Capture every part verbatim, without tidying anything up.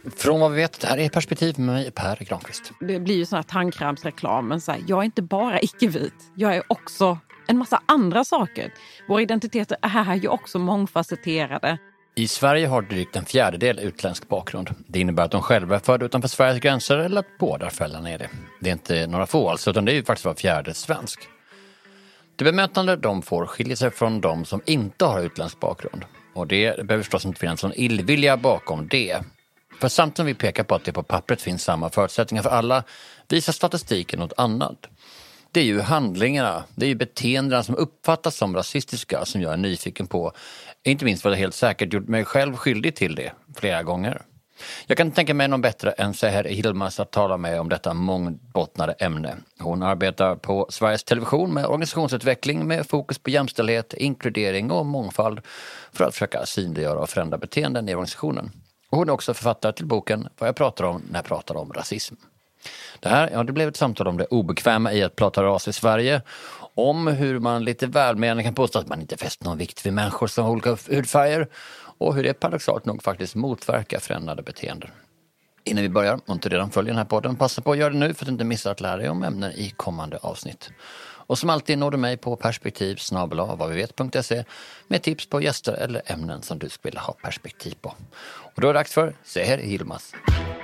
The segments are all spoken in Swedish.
Från vad vi vet, det här är Perspektiv med mig, Per Granqvist. Det blir ju sån här tandkrämsreklamen. Så här, jag är inte bara icke-vit. Jag är också en massa andra saker. Våra identiteter är ju också mångfacetterade. I Sverige har drygt en fjärdedel utländsk bakgrund. Det innebär att de själva är födda utanför Sveriges gränser eller att båda föräldrarna är det. Det är inte några få alltså, utan det är ju faktiskt var fjärde svensk. Det bemötande de får skiljer sig från de som inte har utländsk bakgrund. Och det behöver förstås inte finnas någon illvilja bakom det. För samtidigt som vi pekar på att det på pappret finns samma förutsättningar för alla, visar statistiken något annat. Det är ju handlingarna, det är ju beteendena som uppfattas som rasistiska som jag är nyfiken på. Inte minst för att jag helt säkert gjort mig själv skyldig till det flera gånger. Jag kan tänka mig någon bättre än Seher Yilmaz att tala med om detta mångbottnade ämne. Hon arbetar på Sveriges Television med organisationsutveckling med fokus på jämställdhet, inkludering och mångfald för att försöka synliggöra och förändra beteenden i organisationen. Och hon är också författare till boken Vad jag pratar om när jag pratar om rasism. Det här, ja, det blev ett samtal om det obekväma i att prata ras i Sverige. Om hur man lite välmenande kan påstå att man inte fäster någon vikt vid människor som har olika hudfärger. Och hur det paradoxalt nog faktiskt motverkar förändrade beteenden. Innan vi börjar, om inte redan följer den här podden, passa på att göra det nu för att inte missa att lära dig om ämnen i kommande avsnitt. Och som alltid når du mig på perspektiv snabel-a vad vi vet punkt se med tips på gäster eller ämnen som du skulle vilja ha perspektiv på. Och då är det dags för Seher Yilmaz.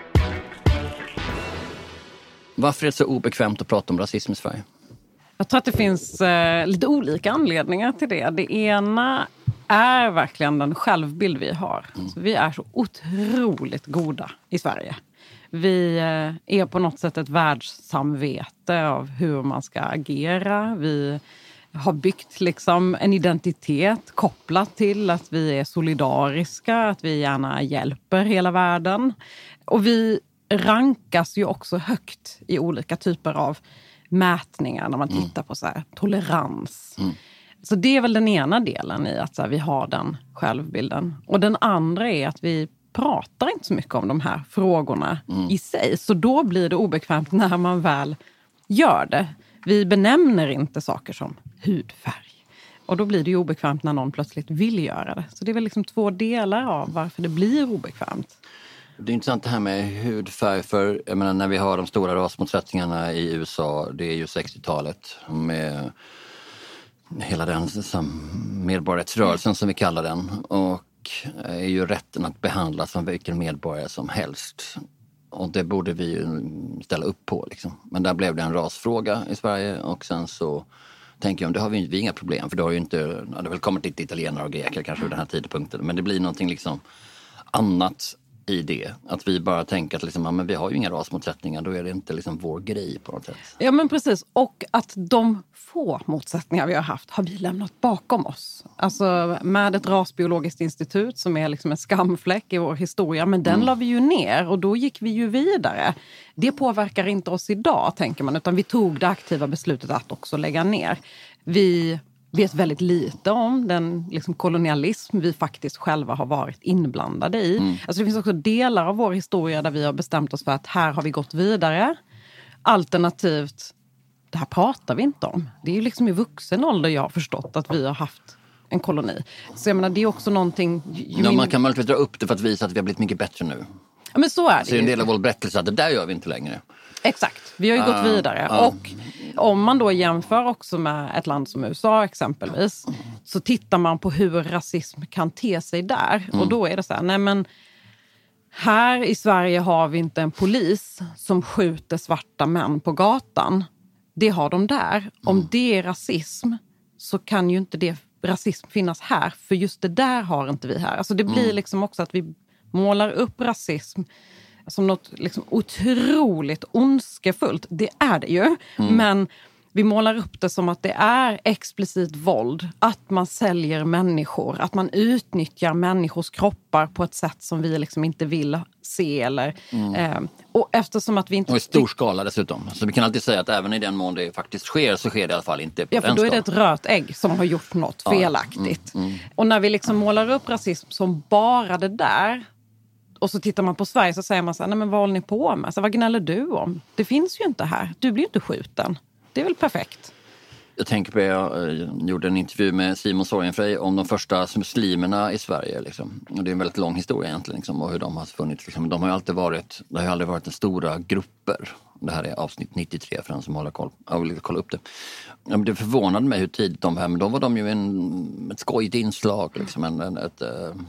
Varför är det så obekvämt att prata om rasism i Sverige? Jag tror att det finns eh, lite olika anledningar till det. Det ena är verkligen den självbild vi har. Mm. Så vi är så otroligt goda i Sverige. Vi eh, är på något sätt ett världssamvete av hur man ska agera. Vi har byggt liksom en identitet kopplat till att vi är solidariska, att vi gärna hjälper hela världen. Och vi rankas ju också högt i olika typer av mätningar när man tittar på så här, tolerans. Mm. Så det är väl den ena delen i att så här, vi har den självbilden. Och den andra är att vi pratar inte så mycket om de här frågorna mm. i sig. Så då blir det obekvämt när man väl gör det. Vi benämner inte saker som hudfärg. Och då blir det ju obekvämt när någon plötsligt vill göra det. Så det är väl liksom två delar av varför det blir obekvämt. Det är intressant det här med hudfärg, för jag menar, när vi har de stora rasmotsättningarna i U S A, det är ju sextiotalet med hela den medborgarrättsrörelsen som vi kallar den, och är ju rätten att behandla som vilken medborgare som helst. Och det borde vi ju ställa upp på liksom. Men där blev det en rasfråga i Sverige, och sen så tänker jag, det har vi, vi inga problem, för det har ju inte, det har väl kommit lite italienare och greker kanske vid den här tidpunkten, men det blir någonting liksom annat i det. Att vi bara tänker att liksom, ja, men vi har ju inga rasmotsättningar, då är det inte liksom vår grej på något sätt. Ja, men precis. Och att de få motsättningar vi har haft har vi lämnat bakom oss. Alltså med ett rasbiologiskt institut som är liksom en skamfläck i vår historia, men den mm. la vi ju ner och då gick vi ju vidare. Det påverkar inte oss idag, tänker man, utan vi tog det aktiva beslutet att också lägga ner. Vi vet väldigt lite om den liksom kolonialism vi faktiskt själva har varit inblandade i. Mm. Alltså det finns också delar av vår historia där vi har bestämt oss för att här har vi gått vidare. Alternativt, det här pratar vi inte om. Det är ju liksom i vuxen ålder jag har förstått att vi har haft en koloni. Så jag menar, det är också någonting... Ja, man kan möjligtvis dra upp det för att visa att vi har blivit mycket bättre nu. Ja, men så är det. Så är en del av vår berättelse att det där gör vi inte längre. Exakt, vi har ju uh, gått vidare. Uh. Och om man då jämför också med ett land som U S A exempelvis, så tittar man på hur rasism kan te sig där. Mm. Och då är det så här, nej men här i Sverige har vi inte en polis som skjuter svarta män på gatan. Det har de där. Om mm. det är rasism så kan ju inte det rasism finnas här. För just det där har inte vi här. Alltså det blir mm. liksom också att vi målar upp rasism som något liksom otroligt ondskefullt. Det är det ju. Mm. Men vi målar upp det som att det är explicit våld. Att man säljer människor. Att man utnyttjar människors kroppar på ett sätt som vi liksom inte vill se. Eller, mm. eh, och eftersom att vi inte... Och i stor skala dessutom. Så vi kan alltid säga att även i den mån det faktiskt sker så sker det i alla fall inte på ja, för den då är skala. det ett rött ägg som har gjort något ja. felaktigt. Mm. Mm. Och när vi liksom målar upp rasism som bara det där... Och så tittar man på Sverige så säger man så här, nej men vad håller ni på med? Så vad gnäller du om? Det finns ju inte här. Du blir ju inte skjuten. Det är väl perfekt. Jag tänker på, jag gjorde en intervju med Simon Sorgenfrey om de första muslimerna i Sverige. Liksom. Och det är en väldigt lång historia egentligen, liksom, och hur de har funnits. Liksom. De har ju alltid varit, det har ju aldrig varit en stora grupper. Det här är avsnitt nittiotre för den som håller koll. Jag vill kolla upp det. Det förvånade mig hur tidigt de var, men då var de ju en, ett skojigt inslag. Liksom, en, en, ett,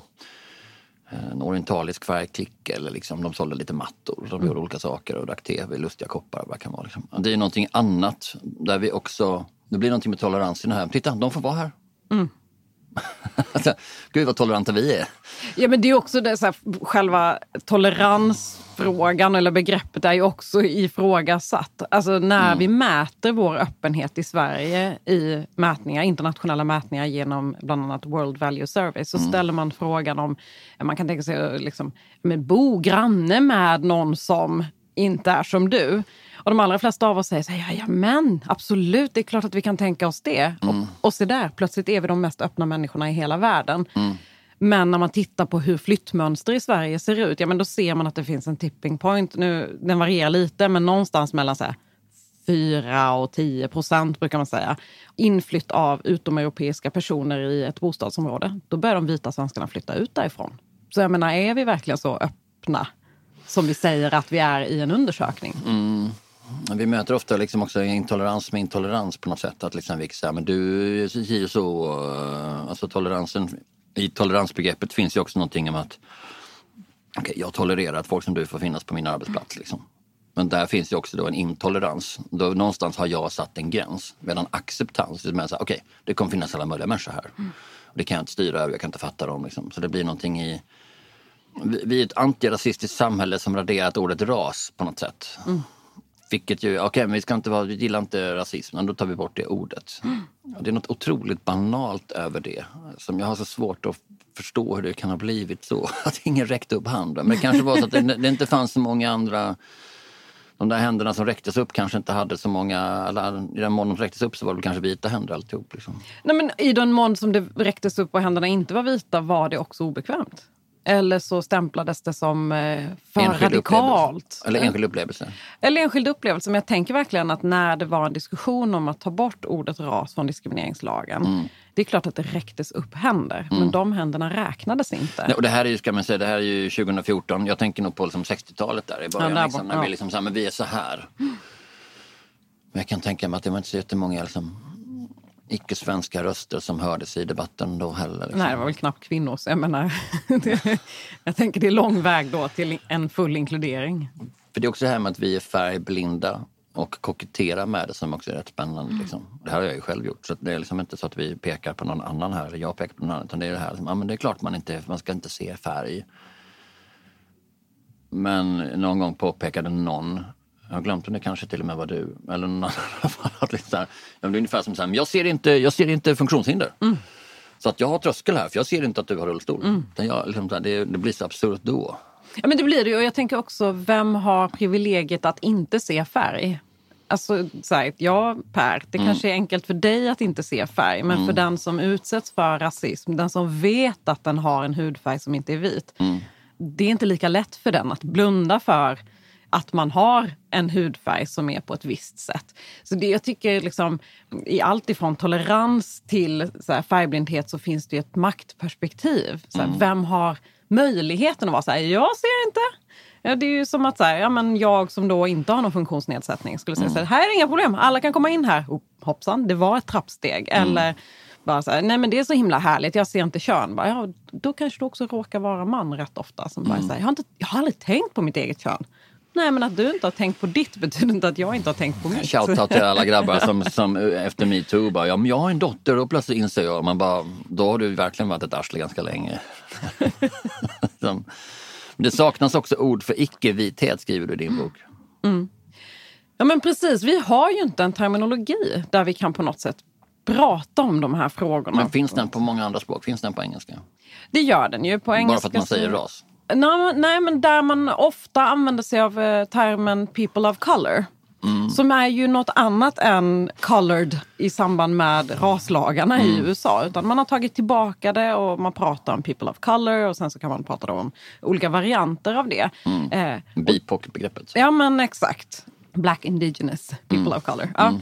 en orientalisk färgklick, eller liksom, de sålde lite mattor. De gjorde mm. olika saker och drack te vid lustiga koppar. Vad kan vara, liksom. Det är någonting annat där vi också... Det blir någonting med toleransen här. Titta, de får vara här. Mm. Gud vad toleranta vi är. Ja, men det är också det, så här, själva toleransfrågan eller begreppet är ju också ifrågasatt. Alltså när mm. vi mäter vår öppenhet i Sverige i mätningar, internationella mätningar genom bland annat World Value Survey, så mm. ställer man frågan om, man kan tänka sig liksom, men bo granne med någon som inte är som du. Och de allra flesta av oss säger så här, ja, ja men absolut, det är klart att vi kan tänka oss det. Mm. Och, och se där, plötsligt är vi de mest öppna människorna i hela världen. Mm. Men när man tittar på hur flyttmönster i Sverige ser ut, ja men då ser man att det finns en tipping point. Nu, den varierar lite, men någonstans mellan så här fyra och tio procent brukar man säga. Inflytt av utomeuropeiska personer i ett bostadsområde. Då börjar de vita svenskarna flytta ut därifrån. Så jag menar, är vi verkligen så öppna som vi säger att vi är i en undersökning? Mm. Vi möter ofta liksom också intolerans med intolerans på något sätt. Att liksom vi säger, men du säger så... Alltså toleransen... I toleransbegreppet finns ju också någonting om att okay, jag tolererar att folk som du får finnas på min arbetsplats. Liksom. Men där finns ju också då en intolerans. Då någonstans har jag satt en gräns. Medan acceptans, det är okej, okay, det kommer finnas alla möjliga människor här. Mm. Och det kan jag inte styra över, jag kan inte fatta dem. Liksom. Så det blir någonting i... Vi, vi är ett antirasistiskt samhälle som raderat ordet ras på något sätt. Mm. Vilket ju, okej, okay, men vi ska inte vara, vi gillar inte rasism, men då tar vi bort det ordet. Mm. Det är något otroligt banalt över det. Som jag har så svårt att förstå hur det kan ha blivit så. Att ingen räckte upp handen. Men det kanske var så att det, det inte fanns så många andra... De där händerna som räcktes upp kanske inte hade så många... Eller, i den mån de räcktes upp så var det kanske vita händer alltihop. Liksom. Nej, men i den mån som det räcktes upp och händerna inte var vita var det också obekvämt. Eller så stämplades det som eh, för enskild radikalt. Eller enskild upplevelse. Eller enskild upplevelse. Men jag tänker verkligen att när det var en diskussion om att ta bort ordet ras från diskrimineringslagen. Mm. Det är klart att det räcktes upp händer. Mm. Men de händerna räknades inte. Nej, och det här är ju, ska man säga, det här är ju tjugo fjorton. Jag tänker nog på liksom sextiotalet där i början. Ja, där, liksom, när ja. vi liksom så här, men vi är så här. Mm. Men jag kan tänka mig att det var inte så jättemånga liksom... icke-svenska röster som hördes i debatten då heller. Liksom. Nej, det var väl knappt kvinnor. Så jag menar, det, jag tänker det är lång väg då till en full inkludering. För det är också det här med att vi är färgblinda och koketterar med det som också är rätt spännande. Mm. Liksom. Det här har jag ju själv gjort. Så det är liksom inte så att vi pekar på någon annan här, eller jag pekar på någon annan, utan det är det här. Ja, men det är klart man inte, man ska inte se färg. Men någon gång påpekade någon, jag har glömt om det kanske till och med var du. Eller någon annan. Att liksom så här, det är ungefär som så här, jag ser inte, jag ser inte funktionshinder. Mm. Så att jag har tröskel här, för jag ser inte att du har rullstol. Mm. Jag, liksom, det, det blir så absurt då. Ja, men det blir det ju. Och jag tänker också, vem har privilegiet att inte se färg? Alltså, så här, ja, Per, det mm. kanske är enkelt för dig att inte se färg. Men mm. för den som utsätts för rasism, den som vet att den har en hudfärg som inte är vit. Mm. Det är inte lika lätt för den att blunda för att man har en hudfärg som är på ett visst sätt. Så det jag tycker liksom, i allt ifrån tolerans till så här, färgblindhet så finns det ju ett maktperspektiv. Så här, mm. Vem har möjligheten att vara så här, jag ser inte. Ja, det är ju som att så här, ja, men jag som då inte har någon funktionsnedsättning skulle säga mm. så här, här är inga problem, alla kan komma in här. Oh, hoppsan, det var ett trappsteg. Mm. Eller bara så här, nej men det är så himla härligt, jag ser inte kön. Bara, ja, då kanske du också råkar vara man rätt ofta. Som bara mm. så här, jag, har inte, jag har aldrig tänkt på mitt eget kön. Nej, men att du inte har tänkt på ditt betyder inte att jag inte har tänkt på mitt. Shoutout till alla grabbar som, som efter MeToo bara, ja men jag har en dotter och plötsligt inser jag, man bara, då har du verkligen varit ett arsle ganska länge. som, det saknas också ord för icke-vithet, skriver du i din bok. Mm. Ja men precis, vi har ju inte en terminologi där vi kan på något sätt prata om de här frågorna. Men finns den på många andra språk? Finns den på engelska? Det gör den ju på engelska. Bara för att man säger ras? Nej, nej, men där man ofta använder sig av eh, termen people of color. Mm. Som är ju något annat än colored i samband med raslagarna mm. i U S A. Utan man har tagit tillbaka det och man pratar om people of color. Och sen så kan man prata om olika varianter av det. Mm. Eh, B I P O C-begreppet. Ja, men exakt. Black indigenous people mm. of color. Ja. Mm.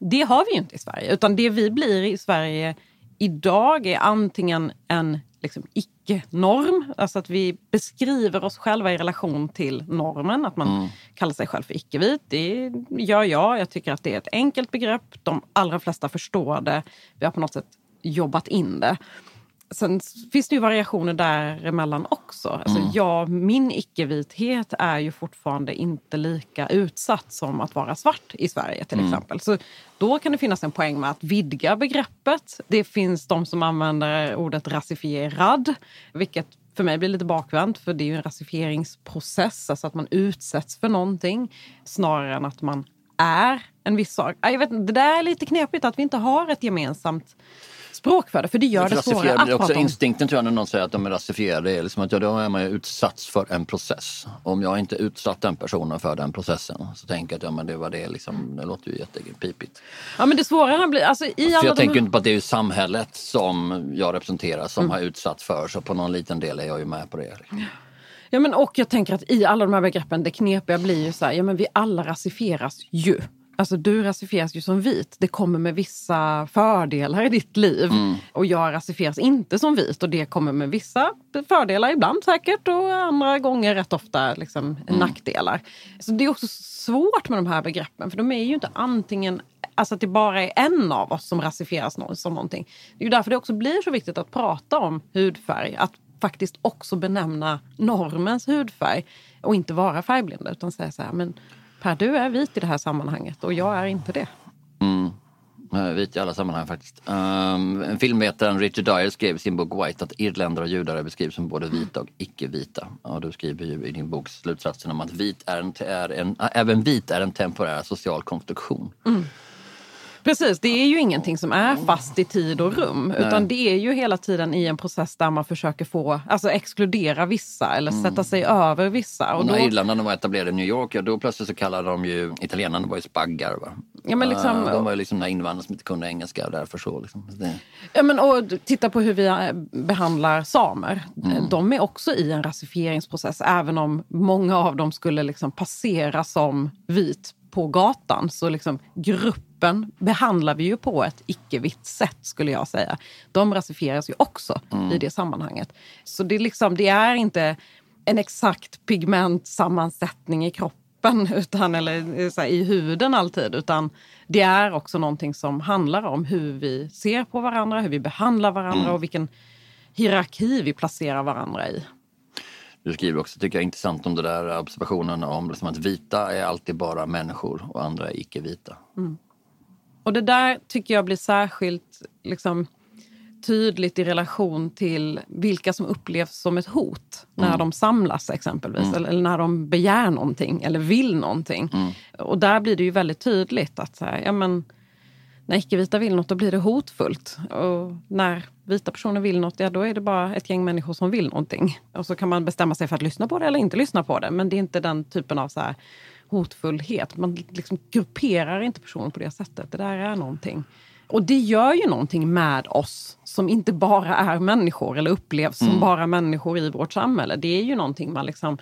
Det har vi ju inte i Sverige. Utan det vi blir i Sverige idag är antingen en liksom icke-norm. Alltså att vi beskriver oss själva i relation till normen. Att man mm. kallar sig själv för icke-vit. Det gör jag. Jag tycker att det är ett enkelt begrepp. De allra flesta förstår det. Vi har på något sätt jobbat in det. Sen finns det ju variationer däremellan också. Alltså mm. jag, min icke-vithet är ju fortfarande inte lika utsatt som att vara svart i Sverige till mm. exempel. Så då kan det finnas en poäng med att vidga begreppet. Det finns de som använder ordet rasifierad, vilket för mig blir lite bakvänt, för det är ju en rasifieringsprocess, alltså att man utsätts för någonting snarare än att man är en viss sak. Jag vet, det där är lite knepigt att vi inte har ett gemensamt språk för det, för det gör det svårare att det är också prata om. Instinkten tror jag när någon säger att de är rasifierade, det är liksom att ja, då är man ju utsatt för en process. Om jag inte utsatt den personen för den processen så tänker jag att ja, men det var det liksom, det låter ju jättepipigt. Ja, men det svårare blir, alltså i för alla jag de... tänker inte på att det är ju samhället som jag representerar som mm. har utsatt för, så på någon liten del är jag ju med på det. Ja, men och jag tänker att i alla de här begreppen, det knepiga blir ju så här, ja men vi alla rasifieras ju. Alltså du rasifieras ju som vit. Det kommer med vissa fördelar i ditt liv. Mm. Och jag rasifieras inte som vit. Och det kommer med vissa fördelar ibland säkert. Och andra gånger rätt ofta liksom, mm. nackdelar. Så det är också svårt med de här begreppen. För de är ju inte antingen, alltså att det bara är en av oss som rasifieras som någonting. Det är ju därför det också blir så viktigt att prata om hudfärg. Att faktiskt också benämna normens hudfärg. Och inte vara färgblinda utan säga så här, men Per, du är vit i det här sammanhanget och jag är inte det. Mm. Jag är vit i alla sammanhang faktiskt. Um, filmvetaren Richard Dyer skrev i sin bok White att irländare och judar beskrivs som både vita och icke-vita. Och du skriver ju i din bok slutsatsen om att vit är en, är en, även vit är en temporär social konstruktion. Mm. Precis, det är ju ingenting som är fast i tid och rum. Nej. Utan det är ju hela tiden i en process där man försöker få, alltså exkludera vissa eller mm. sätta sig över vissa. Och, och när då... irländarna var etablerade i New York, ja, då plötsligt så kallade de ju italienarna var ju spaggar, va? Ja, men liksom, uh, de var ju liksom invandrare som inte kunde engelska och därför så liksom. Det... Ja, men och titta på hur vi behandlar samer. Mm. De är också i en rasifieringsprocess, även om många av dem skulle liksom passera som vit på gatan, så liksom gruppen behandlar vi ju på ett icke-vitt sätt skulle jag säga. De rasifieras ju också mm. i det sammanhanget. Så det är liksom, det är inte en exakt pigmentsammansättning i kroppen utan, eller så här, i huden alltid, utan det är också någonting som handlar om hur vi ser på varandra, hur vi behandlar varandra mm. och vilken hierarki vi placerar varandra i. Du skriver också, tycker jag är intressant om det där observationen om liksom att vita är alltid bara människor och andra är icke-vita. Mm. Och det där tycker jag blir särskilt liksom, tydligt i relation till vilka som upplevs som ett hot när mm. de samlas exempelvis. Mm. Eller, eller när de begär någonting eller vill någonting. Mm. Och där blir det ju väldigt tydligt att så här, ja, men, när icke-vita vill något då blir det hotfullt. Och när vita personer vill något, ja, då är det bara ett gäng människor som vill någonting. Och så kan man bestämma sig för att lyssna på det eller inte lyssna på det. Men det är inte den typen av så här hotfullhet. Man liksom grupperar inte personer på det sättet. Det där är någonting. Och det gör ju någonting med oss som inte bara är människor eller upplevs som mm. bara människor i vårt samhälle. Det är ju någonting man liksom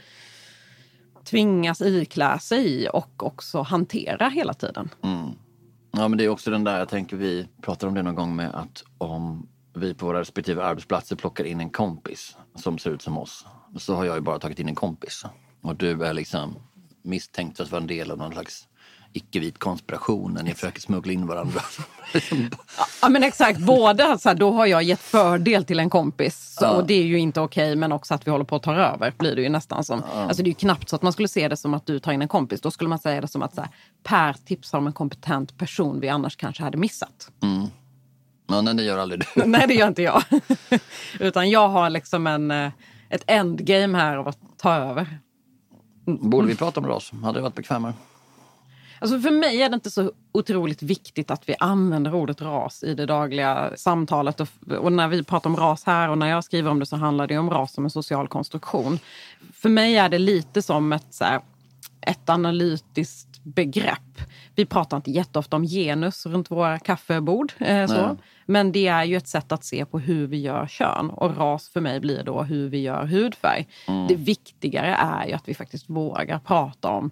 tvingas iklä sig i och också hantera hela tiden. Mm. Ja, men det är också den där, jag tänker vi pratar om det någon gång med att om vi på våra respektive arbetsplatser plockar in en kompis som ser ut som oss, så har jag ju bara tagit in en kompis. Och du är liksom misstänkt att vara en del av någon slags icke-vit konspiration när ni försöker smuggla in varandra. Ja, men exakt. Både alltså, då har jag gett fördel till en kompis ja. Och det är ju inte okej, men också att vi håller på att ta över blir det ju nästan som. Ja. Alltså det är ju knappt så att man skulle se det som att du tar in en kompis. Då skulle man säga det som att så här, Per tipsar om en kompetent person vi annars kanske hade missat. Mm. Ja, nej, det gör aldrig du. Nej, det gör inte jag. Utan jag har liksom en, ett endgame här av att ta över. Mm. Borde vi prata om ras? Hade det varit bekvämare? Alltså för mig är det inte så otroligt viktigt att vi använder ordet ras i det dagliga samtalet. Och, och när vi pratar om ras här och när jag skriver om det så handlar det om ras som en social konstruktion. För mig är det lite som ett, så här, ett analytiskt begrepp. Vi pratar inte jätteofta om genus runt våra kaffebord. Eh, så. Men det är ju ett sätt att se på hur vi gör kön. Och ras för mig blir då hur vi gör hudfärg. Mm. Det viktigare är ju att vi faktiskt vågar prata om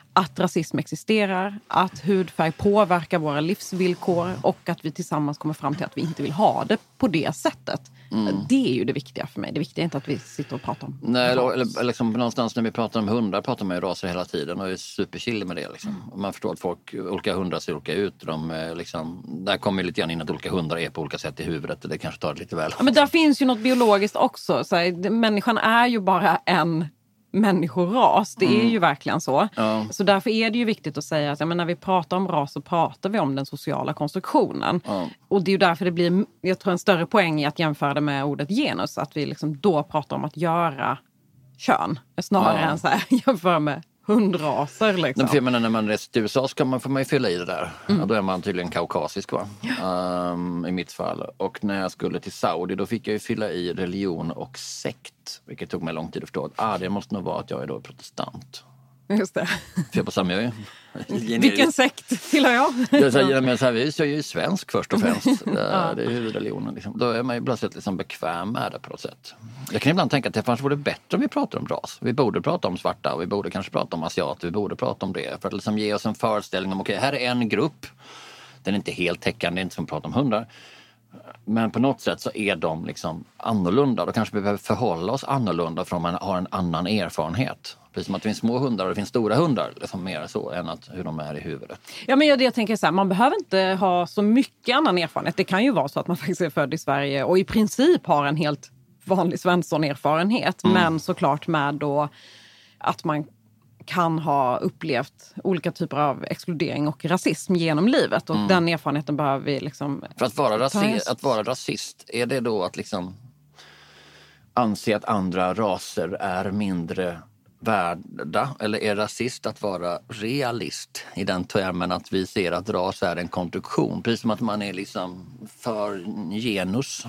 att rasism existerar, att hudfärg påverkar våra livsvillkor och att vi tillsammans kommer fram till att vi inte vill ha det på det sättet. Mm. Det är ju det viktiga för mig. Det viktiga är inte att vi sitter och pratar om Nej, eller, eller liksom någonstans när vi pratar om hundar pratar man ju raser hela tiden och är superchill med det. Liksom. Mm. Man förstår att folk, olika hundar ser olika ut. De, liksom, där kommer ju lite grann in att olika hundar är på olika sätt i huvudet och det kanske tar det lite väl. Ja, men där finns ju något biologiskt också. Så här, människan är ju bara en människoras. Det är mm. ju verkligen så. Ja. Så därför är det ju viktigt att säga att ja, men när vi pratar om ras så pratar vi om den sociala konstruktionen. Ja. Och det är ju därför det blir, jag tror en större poäng i att jämföra det med ordet genus. Att vi liksom då pratar om att göra kön. Snarare ja. än så här jämföra med hundraser liksom. Jag menar, när man reser till U S A ska man, får man ju fylla i det där. Mm. Och då är man tydligen kaukasisk va? Ja. Um, i mitt fall. Och när jag skulle till Saudi då fick jag ju fylla i religion och sekt. Vilket tog mig lång tid att förstå. Ah, det måste nog vara att jag är då protestant. Just det. För jag på samma jag är. Vilken sekt tillhör jag? Jag säger, men så här, jag är ju svensk först och främst. Ja. Det är ju religionen. Liksom. Då är man ju plötsligt liksom bekväm med det på något sätt. Jag kan ibland tänka att det kanske vore bättre om vi pratar om ras. Vi borde prata om svarta och vi borde kanske prata om asiater. Vi borde prata om det. För att liksom ge oss en föreställning om, okej, okay, här är en grupp. Den är inte helt täckande, det är inte som att prata om hundar. Men på något sätt så är de liksom annorlunda. Då kanske vi behöver förhålla oss annorlunda för om man har en annan erfarenhet. Precis som att det finns små hundar och det finns stora hundar. Liksom mer så än att hur de är i huvudet. Ja, men jag, jag tänker så här, man behöver inte ha så mycket annan erfarenhet. Det kan ju vara så att man faktiskt är född i Sverige och i princip har en helt vanlig Svensson-erfarenhet. Mm. Men såklart med då att man kan ha upplevt olika typer av exkludering och rasism genom livet. Och mm. den erfarenheten behöver vi liksom... För att vara, rasi- att vara rasist, är det då att liksom anse att andra raser är mindre värda? Eller är rasist att vara realist i den termen att vi ser att ras är en konstruktion? Precis som att man är liksom för genus.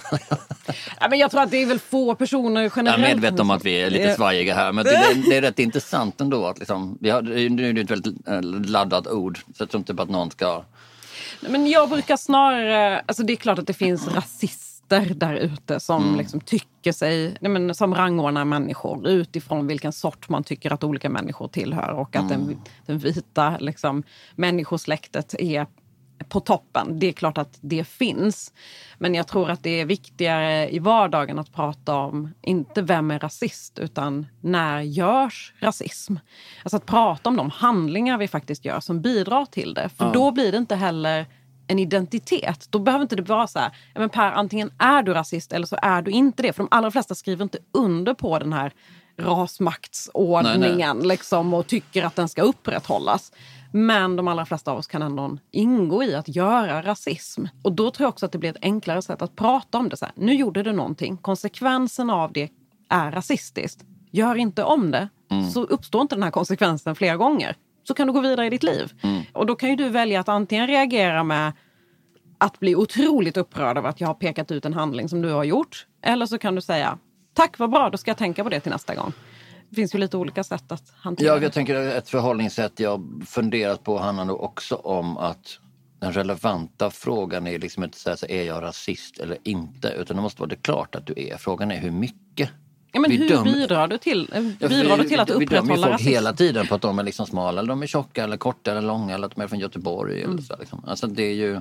Ja, men jag tror att det är väl få personer generellt. Jag är medveten om att vi är lite svajiga här. Men det är, det är rätt intressant ändå. Att liksom, vi har, nu är det ett väldigt laddat ord. Så jag tror inte på att någon ska... Men jag brukar snarare... Alltså det är klart att det finns rasism där ute som mm. liksom tycker sig, nej men, som rangordnar människor utifrån vilken sort man tycker att olika människor tillhör och att mm. den, den vita liksom, människosläktet är på toppen. Det är klart att det finns. Men jag tror att det är viktigare i vardagen att prata om inte vem är rasist utan när görs rasism. Alltså att prata om de handlingar vi faktiskt gör som bidrar till det. För mm. då blir det inte heller en identitet. Då behöver inte det vara så här, ja men Per, antingen är du rasist eller så är du inte det. För de allra flesta skriver inte under på den här rasmaktsordningen nej, nej. Liksom, och tycker att den ska upprätthållas. Men de allra flesta av oss kan ändå ingå i att göra rasism. Och då tror jag också att det blir ett enklare sätt att prata om det. Så här, nu gjorde du någonting. Konsekvensen av det är rasistiskt. Gör inte om det. Mm. Så uppstår inte den här konsekvensen flera gånger. Så kan du gå vidare i ditt liv. Mm. Och då kan ju du välja att antingen reagera med att bli otroligt upprörd av att jag har pekat ut en handling som du har gjort. Eller så kan du säga, tack vad bra, då ska jag tänka på det till nästa gång. Det finns ju lite olika sätt att hantera. Ja, jag tänker ett förhållningssätt jag funderat på handlar nog också om att den relevanta frågan är liksom inte så här, är jag rasist eller inte? Utan det måste vara det klart att du är. Frågan är hur mycket. Ja, men vi hur dömer... bidrar du till, bidrar du till att upprätthålla rasism? Vi dömer folk hela tiden på att de är liksom smala, eller de är tjocka, eller korta, eller långa, eller att de är från Göteborg. Mm. Eller så, liksom. Alltså det är ju...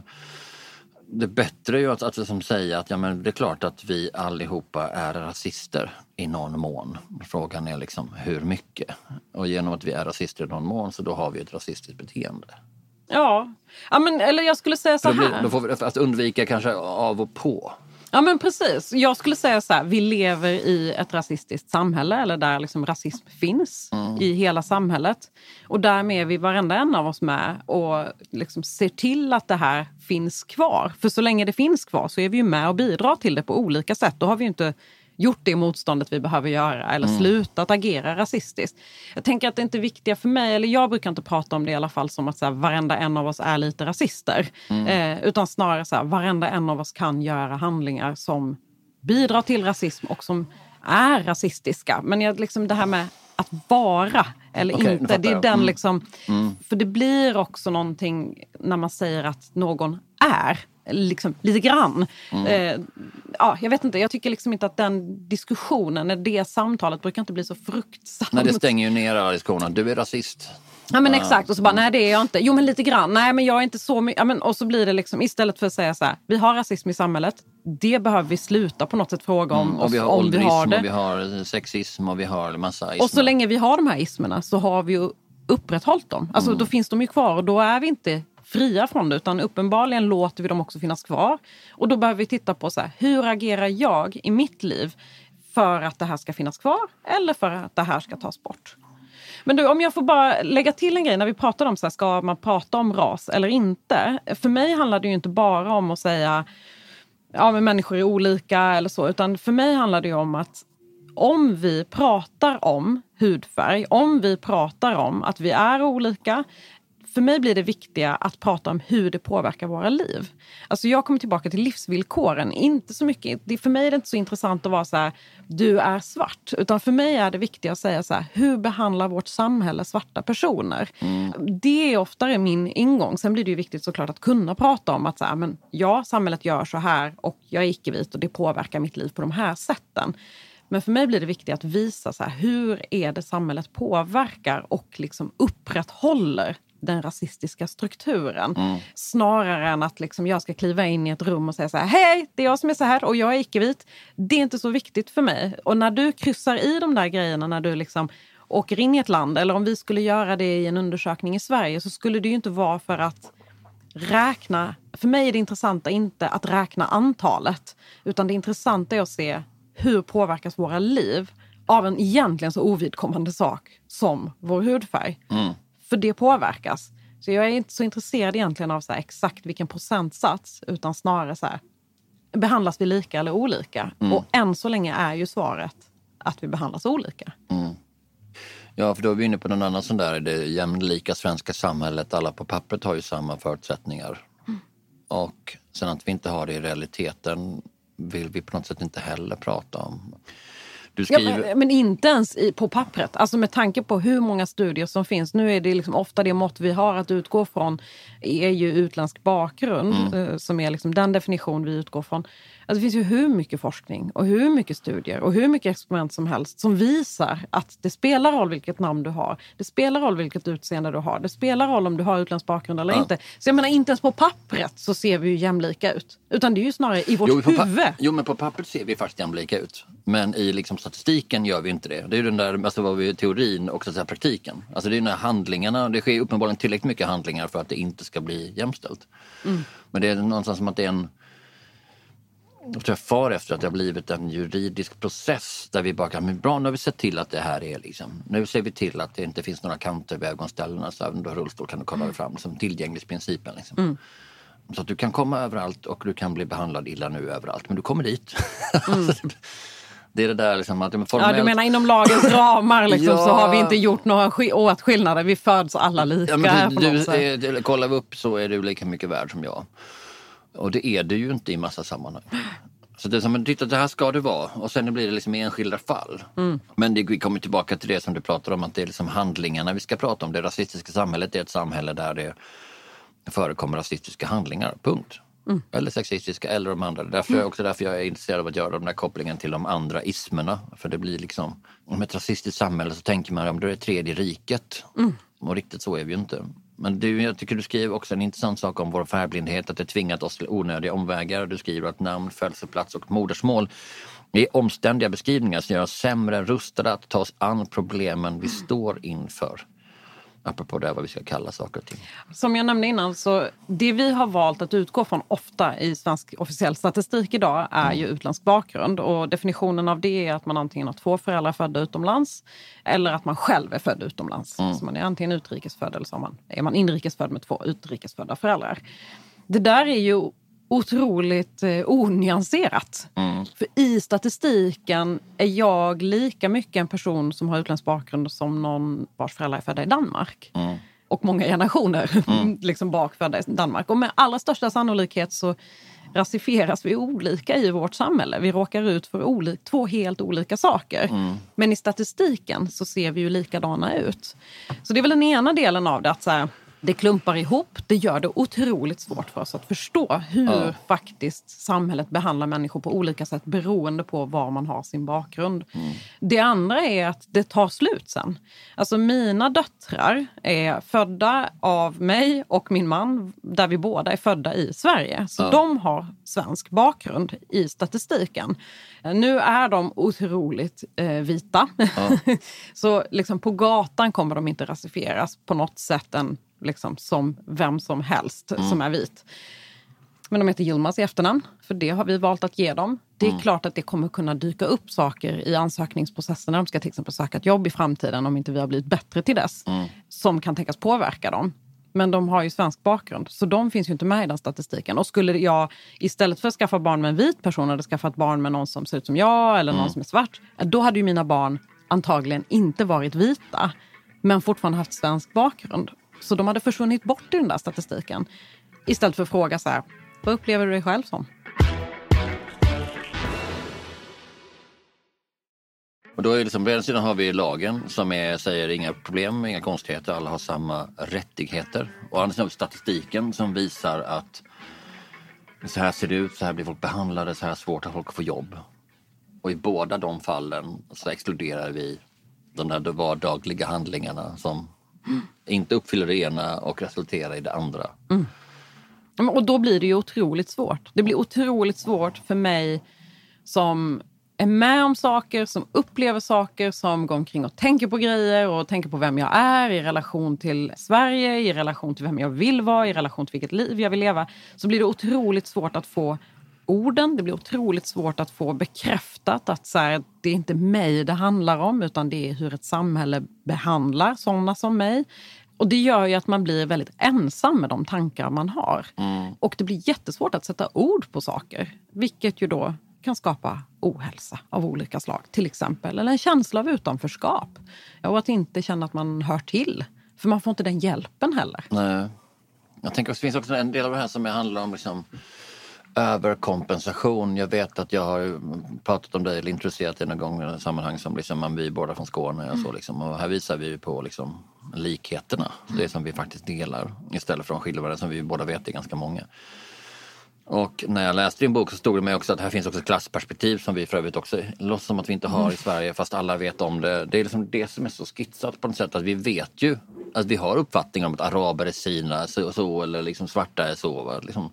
Det bättre är ju att, att liksom säga att ja, men det är klart att vi allihopa är rasister i någon mån. Frågan är liksom hur mycket. Och genom att vi är rasister i någon mån så då har vi ett rasistiskt beteende. Ja, ja men, eller jag skulle säga så här. Då, blir, då får vi att undvika kanske av och på. Ja men precis. Jag skulle säga så här, vi lever i ett rasistiskt samhälle eller där liksom rasism finns mm. i hela samhället. Och därmed är vi varenda en av oss med och liksom ser till att det här finns kvar. För så länge det finns kvar så är vi ju med och bidrar till det på olika sätt. Då har vi ju inte gjort det motståndet vi behöver göra eller mm. slutat agera rasistiskt. Jag tänker att det inte är viktiga för mig, eller jag brukar inte prata om det i alla fall som att så här, varenda en av oss är lite rasister. Mm. Eh, utan snarare så här, varenda en av oss kan göra handlingar som bidrar till rasism och som är rasistiska. Men jag, liksom det här med att vara eller okay, inte, det är den mm. liksom, mm. för det blir också någonting när man säger att någon är liksom lite grann. Mm. Eh, ja, jag vet inte, jag tycker liksom inte att den diskussionen, det samtalet brukar inte bli så fruktsamt. Nej, det stänger ju ner diskussionen. Du är rasist. Ja men exakt, och så bara nej det är jag inte. Jo men lite grann, nej men jag är inte så mycket. Ja, men, och så blir det liksom, istället för att säga så här, vi har rasism i samhället. Det behöver vi sluta på något sätt fråga om. Mm, och vi har om ålderism vi har det. och vi har sexism och vi har massa ismer. Och så länge vi har de här ismerna så har vi ju upprätthållit dem. Alltså mm. då finns de ju kvar och då är vi inte fria från det, utan uppenbarligen låter vi dem också finnas kvar. Och då behöver vi titta på så här, hur agerar jag i mitt liv för att det här ska finnas kvar eller för att det här ska tas bort. Men du, om jag får bara lägga till en grej när vi pratar om så här, ska man prata om ras eller inte? För mig handlar det ju inte bara om att säga ja men människor är olika eller så, utan för mig handlar det ju om att om vi pratar om hudfärg, om vi pratar om att vi är olika, för mig blir det viktiga att prata om hur det påverkar våra liv. Alltså jag kommer tillbaka till livsvillkoren. Inte så mycket, det, för mig är det inte så intressant att vara så här, du är svart. Utan för mig är det viktigt att säga så här, hur behandlar vårt samhälle svarta personer? Mm. Det är oftare min ingång. Sen blir det ju viktigt såklart att kunna prata om att så här, men ja, samhället gör så här och jag är icke-vit och det påverkar mitt liv på de här sätten. Men för mig blir det viktigt att visa så här, hur är det samhället påverkar och liksom upprätthåller den rasistiska strukturen. Mm. Snarare än att liksom jag ska kliva in i ett rum och säga så här, hej, det är jag som är så här och jag är icke-vit. Det är inte så viktigt för mig. Och när du kryssar i de där grejerna, när du liksom åker in i ett land, eller om vi skulle göra det i en undersökning i Sverige, så skulle det ju inte vara för att räkna, för mig är det intressanta inte att räkna antalet, utan det intressanta är att se hur påverkas våra liv av en egentligen så ovidkommande sak som vår hudfärg. Mm. För det påverkas. Så jag är inte så intresserad egentligen av så här exakt vilken procentsats, utan snarare så här, behandlas vi lika eller olika? Mm. Och än så länge är ju svaret att vi behandlas olika. Mm. Ja, för då är vi inne på någon annan sån där, det jämlika svenska samhället, alla på pappret har ju samma förutsättningar. Mm. Och sen att vi inte har det i realiteten vill vi på något sätt inte heller prata om. Du skriver... ja, men, men inte ens i, på pappret. Alltså med tanke på hur många studier som finns. Nu är det liksom ofta det mått vi har att utgå från är ju utländsk bakgrund. Mm. Som är liksom den definition vi utgår från. Alltså det finns ju hur mycket forskning och hur mycket studier och hur mycket experiment som helst som visar att det spelar roll vilket namn du har. Det spelar roll vilket utseende du har. Det spelar roll om du har utländsk bakgrund eller ja. inte. Så jag menar, inte ens på pappret så ser vi ju jämlika ut. Utan det är ju snarare i vårt jo, huvud. Pa- jo, men på pappret ser vi faktiskt jämlika ut. Men i liksom statistiken gör vi inte det. Det är ju den där, alltså vad vi teorin och så att säga praktiken. Alltså det är ju de här handlingarna, det sker uppenbarligen tillräckligt mycket handlingar för att det inte ska bli jämställt. Mm. Men det är någonstans som att det är en... Jag tror jag far efter att det har blivit en juridisk process där vi bara kan, men bra, nu har vi sett till att det här är liksom, nu ser vi till att det inte finns några kanter vid ögonställena, så även om du har rullstol kan du kolla dig fram som tillgänglighetsprincipen liksom. Mm. Så att du kan komma överallt och du kan bli behandlad illa nu överallt, men du kommer dit. Mm. Det är det där liksom att formellt... Ja, du menar inom lagens ramar liksom, ja. Så har vi inte gjort några sk- åtskillnader, vi föds alla lika. Ja, men du, du, du, kollar vi upp så är du lika mycket värd som jag. Och det är det ju inte i massa sammanhang. Så det är som man tycker att det här ska det vara. Och sen blir det liksom enskilda fall. Mm. Men det, vi kommer tillbaka till det som du pratar om. Att det är liksom handlingarna vi ska prata om. Det rasistiska samhället är ett samhälle där det förekommer rasistiska handlingar. Punkt. Mm. Eller sexistiska eller de andra. Därför är också därför jag är intresserad av att göra den där kopplingen till de andra ismerna. För det blir liksom, om ett rasistiskt samhälle så tänker man om det är tredje riket. Mm. Och riktigt så är vi ju inte. Men du, jag tycker du skriver också en intressant sak om vår färgblindhet, att det tvingat oss till onödiga omvägar. Du skriver att namn, födelseplats och modersmål är omständiga beskrivningar som gör oss sämre rustade att ta oss an problemen vi står inför. Apropå det, vad vi ska kalla saker och ting. Som jag nämnde innan, så det vi har valt att utgå från ofta i svensk officiell statistik idag är mm. ju utländsk bakgrund. Och definitionen av det är att man antingen har två föräldrar födda utomlands eller att man själv är född utomlands. Mm. Så man är antingen utrikesfödd eller så man, är man inrikesfödd med två utrikesfödda föräldrar. Det där är ju otroligt eh, onyanserat. Mm. För i statistiken är jag lika mycket en person som har utländsk bakgrund som någon vars föräldrar är födda i Danmark. Mm. Och många generationer mm. liksom bakfödda i Danmark. Och med allra största sannolikhet så rasifieras vi olika i vårt samhälle. Vi råkar ut för oli- två helt olika saker. Mm. Men i statistiken så ser vi ju likadana ut. Så det är väl den ena delen av det att så här, Det klumpar ihop, det gör det otroligt svårt för oss att förstå hur ja. faktiskt samhället behandlar människor på olika sätt beroende på var man har sin bakgrund. Mm. Det andra är att det tar slut sen. Alltså mina döttrar är födda av mig och min man, där vi båda är födda i Sverige. Så ja. de har svensk bakgrund i statistiken. Nu är de otroligt eh, vita. Ja. Så liksom på gatan kommer de inte rasifieras på något sätt än liksom som vem som helst mm. som är vit. Men de heter Yilmaz i efternamn, för det har vi valt att ge dem. Det är mm. klart att det kommer kunna dyka upp saker i ansökningsprocessen när de ska till exempel söka ett jobb i framtiden, om inte vi har blivit bättre till dess, mm. som kan tänkas påverka dem. Men de har ju svensk bakgrund, så de finns ju inte med i den statistiken. Och skulle jag istället för att skaffa barn med en vit person eller skaffa ett barn med någon som ser ut som jag eller någon mm. som är svart, då hade ju mina barn antagligen inte varit vita, men fortfarande haft svensk bakgrund. Så de hade försvunnit bort i den där statistiken. Istället för att fråga så här, vad upplever du dig själv som? Och då är det liksom, på ena sidan har vi lagen som är, säger inga problem, inga konstigheter, alla har samma rättigheter. Och andra sidan har vi statistiken som visar att så här ser det ut, så här blir folk behandlade, så här svårt att folk får jobb. Och i båda de fallen så exkluderar vi de där vardagliga handlingarna som mm. inte uppfyller det ena och resulterar i det andra. Mm. Och då blir det ju otroligt svårt. Det blir otroligt svårt för mig som är med om saker, som upplever saker, som går omkring och tänker på grejer och tänker på vem jag är i relation till Sverige, i relation till vem jag vill vara, i relation till vilket liv jag vill leva. Så blir det otroligt svårt att få orden. Det blir otroligt svårt att få bekräftat att så här, det är inte mig det handlar om, utan det är hur ett samhälle behandlar sådana som mig. Och det gör ju att man blir väldigt ensam med de tankar man har. Mm. Och det blir jättesvårt att sätta ord på saker, vilket ju då kan skapa ohälsa av olika slag, till exempel. Eller en känsla av utanförskap. Och att inte känna att man hör till. För man får inte den hjälpen heller. Nej. Jag tänker att det finns också en del av det här som handlar om liksom överkompensation. Jag vet att jag har pratat om det eller intresserat i någon gång i ett sammanhang som liksom man, vi båda från Skåne och så liksom. Och här visar vi på liksom likheterna. Det som vi faktiskt delar istället för de skillnader som vi båda vet är ganska många. Och när jag läste din bok så stod det mig också att här finns också ett klassperspektiv som vi för övrigt också låtsas som att vi inte har i Sverige, fast alla vet om det. Det är liksom det som är så skitsat på något sätt, att vi vet ju att vi har uppfattningar om att araber är sina så, så eller liksom svarta är så. Liksom.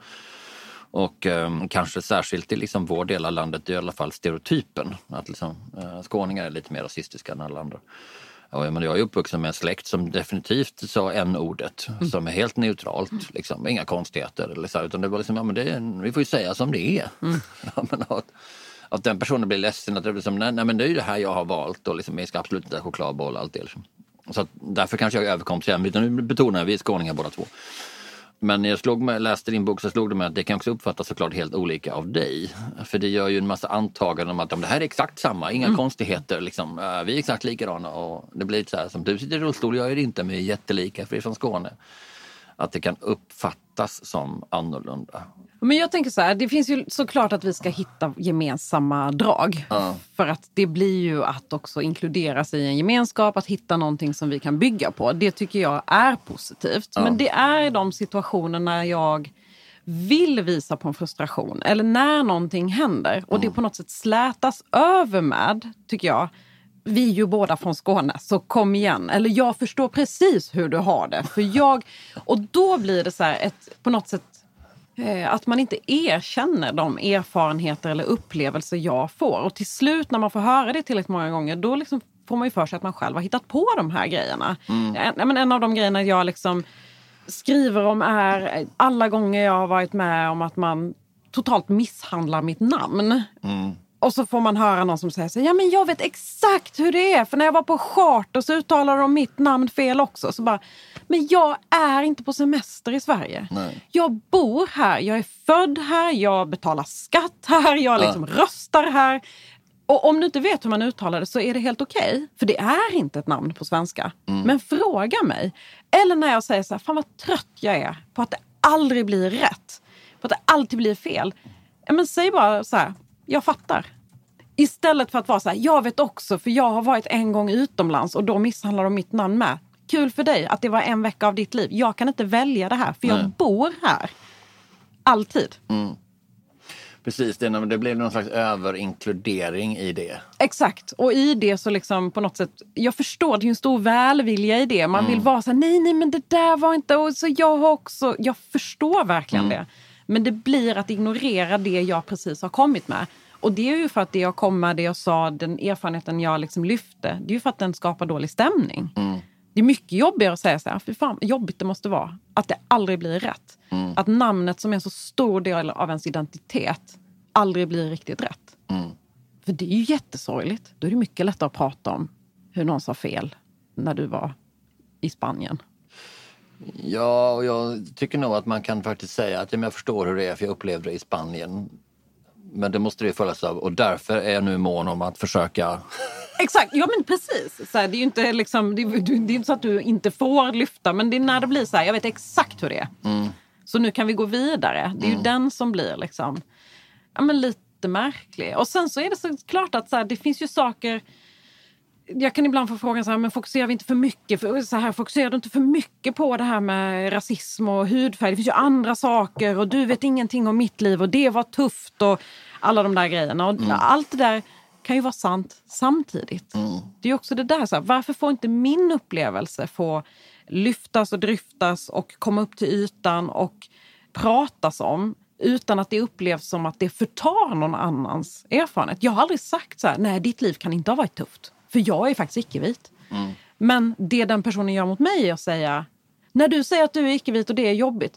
Och um, kanske särskilt i liksom vår del av landet i alla fall stereotypen. Att liksom, uh, skåningar är lite mer rasistiska än alla andra. Ja, men jag är uppvuxen med en släkt som definitivt sa en ordet mm. som är helt neutralt. Liksom, inga konstigheter. Eller så, utan det var liksom, ja, men det är, vi får ju säga som det är. Mm. Ja, men att, att den personen blir ledsen. Att det blir som, nej, nej men det är ju det här jag har valt. Och liksom, jag ska absolut inte ha chokladboll och allt det. Liksom. Så att, därför kanske jag överkompenserar. Utan nu betonar jag, vi är skåningar båda två. Men när jag slog med, läste din bok så slog det mig att det kan också uppfattas såklart helt olika av dig. För det gör ju en massa antaganden om att om det här är exakt samma, inga mm. konstigheter. Liksom, uh, vi är exakt likadana och det blir så här som du sitter i rullstol, jag är det inte, men är jättelika för det är från Skåne. Att det kan uppfattas som annorlunda. Men jag tänker så här, det finns ju såklart att vi ska hitta gemensamma drag. Uh. För att det blir ju att också inkludera sig i en gemenskap, att hitta någonting som vi kan bygga på. Det tycker jag är positivt. Uh. Men det är i de situationerna jag vill visa på en frustration. Eller när någonting händer och uh. det på något sätt slätas över med, tycker jag. Vi är ju båda från Skåne, så kom igen. Eller jag förstår precis hur du har det. För jag, och då blir det så här ett, på något sätt, att man inte erkänner de erfarenheter eller upplevelser jag får. Och till slut när man får höra det tillräckligt många gånger, då liksom får man ju för sig att man själv har hittat på de här grejerna. Mm. En, en av de grejerna jag liksom skriver om är alla gånger jag har varit med om att man totalt misshandlar mitt namn. Mm. Och så får man höra någon som säger så, ja men jag vet exakt hur det är. För när jag var på charter så uttalade de mitt namn fel också. Så bara, men jag är inte på semester i Sverige. Nej. Jag bor här, jag är född här, jag betalar skatt här, jag liksom ja. röstar här. Och om du inte vet hur man uttalar det så är det helt okej. Okay, för det är inte ett namn på svenska. Mm. Men fråga mig. Eller när jag säger så här, fan vad trött jag är på att det aldrig blir rätt. På att det alltid blir fel. Ja, men säg bara så här, jag fattar. Istället för att vara så här, jag vet också för jag har varit en gång utomlands och då misshandlar de mitt namn med. kul för dig att det var en vecka av ditt liv. Jag kan inte välja det här, för jag Nej. bor här. Alltid. Mm. Precis, det, det blev någon slags överinkludering i det. Exakt, och i det så liksom på något sätt, jag förstår, det är ju en stor välvilja i det. Man mm. vill vara så här, nej, nej, men det där var inte, och så jag har också, jag förstår verkligen mm. det. Men det blir att ignorera det jag precis har kommit med. Och det är ju för att det jag kom med, det jag sa, den erfarenheten jag liksom lyfte, det är ju för att den skapar dålig stämning. Mm. Det är mycket jobbigare att säga så här, för fan, jobbigt det måste vara. Att det aldrig blir rätt. Mm. Att namnet som är en så stor del av ens identitet aldrig blir riktigt rätt. Mm. För det är ju jättesorgligt. Då är det mycket lättare att prata om hur någon sa fel när du var i Spanien. Ja, och jag tycker nog att man kan faktiskt säga att jag förstår hur det är, för jag upplevde det i Spanien. Men det måste det följas av, och därför är jag nu mån om att försöka... Exakt, ja men precis. Så här, det är ju inte liksom, det är, det är inte så att du inte får lyfta, men det är när det blir så här, jag vet exakt hur det är. Mm. Så nu kan vi gå vidare. Det är mm. ju den som blir liksom, ja men lite märklig. Och sen så är det så klart att så här, det finns ju saker, jag kan ibland få frågan så här, men fokuserar vi inte för mycket, för, så här, fokuserar du inte för mycket på det här med rasism och hudfärg? Det finns ju andra saker, och du vet ingenting om mitt liv, och det var tufft, och alla de där grejerna. Och mm. allt det där kan ju vara sant samtidigt. Mm. Det är ju också det där, så här, varför får inte min upplevelse få lyftas och dryftas och komma upp till ytan och pratas om, utan att det upplevs som att det förtar någon annans erfarenhet. Jag har aldrig sagt så här, nej, ditt liv kan inte ha varit tufft. För jag är faktiskt icke-vit. Mm. Men det den personen gör mot mig är att säga, när du säger att du är icke-vit och det är jobbigt,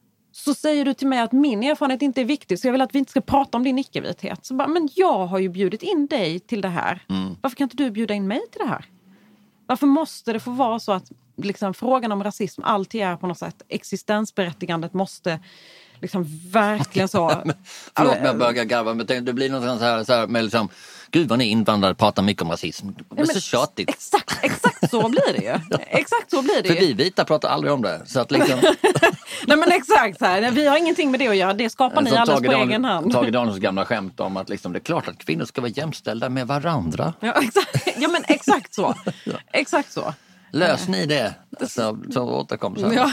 så säger du till mig att min erfarenhet inte är viktig, så jag vill att vi inte ska prata om din icke-vithet. Så bara, men jag har ju bjudit in dig till det här. Mm. Varför kan inte du bjuda in mig till det här? Varför måste det få vara så att liksom, frågan om rasism alltid är på något sätt existensberättigandet måste liksom verkligen så... Förlåt mig, jag börjar garva, men det blir något så här, så här med liksom, gud vad ni invandrare pratar mycket om rasism. Det är så tjatigt. Exakt, exakt så blir det ju. Exakt så blir det ju. För vi vita pratar aldrig om det. Så att liksom... Nej men exakt så här, vi har ingenting med det att göra. Det skapar ni alldeles på egen hand. Tage Danielssons gamla skämt om att liksom, det är klart att kvinnor ska vara jämställda med varandra. Ja, exakt, ja men exakt så. Exakt så. Lös ni det, så, så återkom sen. Ja.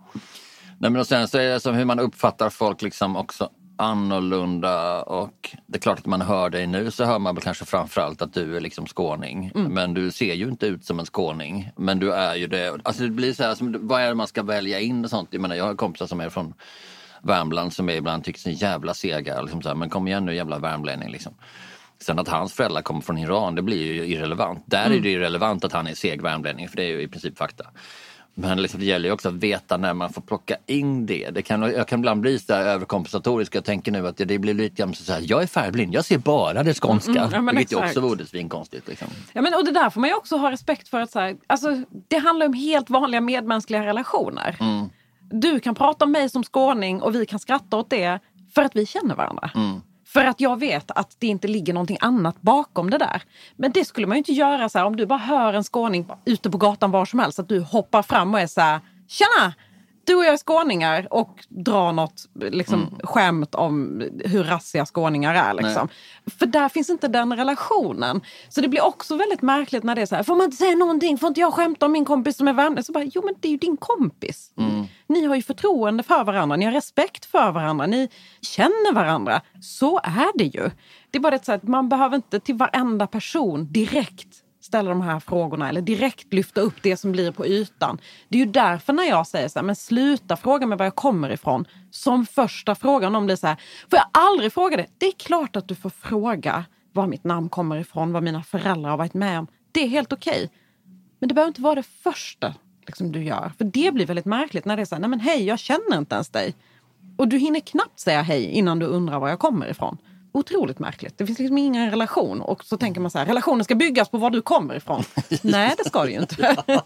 Nej, men och sen så är det som hur man uppfattar folk liksom också annorlunda, och det är klart att man hör dig nu, så hör man väl kanske framförallt att du är liksom skåning, mm. men du ser ju inte ut som en skåning, men du är ju det. Alltså det blir så här, som, vad är det man ska välja in och sånt? Jag menar, jag har kompisar som är från Värmland som är ibland tycker sig jävla sega, liksom så här, men kom igen nu jävla värmlänning liksom. Sen att hans föräldrar kommer från Iran, det blir ju irrelevant. Där mm. är det irrelevant att han är seg värmlänning, för det är ju i princip fakta. Men liksom, det gäller ju också att veta när man får plocka in det. det kan, jag kan ibland bli så här överkompensatorisk. Jag tänker nu att det blir lite så här, jag är färgblind, jag ser bara det skånska. Mm, ja, vilket ju också vore svinkonstigt. Liksom. Ja, men, och det där får man ju också ha respekt för. Att så här, alltså, det handlar om helt vanliga medmänskliga relationer. Mm. Du kan prata om mig som skåning och vi kan skratta åt det för att vi känner varandra. Mm. För att jag vet att det inte ligger någonting annat bakom det där. Men det skulle man ju inte göra så här, om du bara hör en skåning ute på gatan var som helst. Att du hoppar fram och är så här, tjena! Du och jag är skåningar, och drar något liksom, mm. skämt om hur rassiga skåningar är. Liksom. För där finns inte den relationen. Så det blir också väldigt märkligt när det är så här, får man inte säga någonting? Får inte jag skämta om min kompis som är vän? Så bara, jo men det är ju din kompis. Mm. Ni har ju förtroende för varandra, ni har respekt för varandra, ni känner varandra. Så är det ju. Det är bara det så att man behöver inte till varenda person direkt ställa de här frågorna eller direkt lyfta upp det som blir på ytan. Det är ju därför när jag säger så här, men sluta fråga mig var jag kommer ifrån som första frågan, om det är så här, får jag aldrig fråga det? Det är klart att du får fråga var mitt namn kommer ifrån, vad mina föräldrar har varit med om. Det är helt okej. Men det behöver inte vara det första liksom, du gör. För det blir väldigt märkligt när det är så här, nej men hej, jag känner inte ens dig. Och du hinner knappt säga hej innan du undrar var jag kommer ifrån. Otroligt märkligt. Det finns liksom ingen relation. Och så tänker man så här, relationen ska byggas på var du kommer ifrån. Nej, det ska det ju inte. Ja,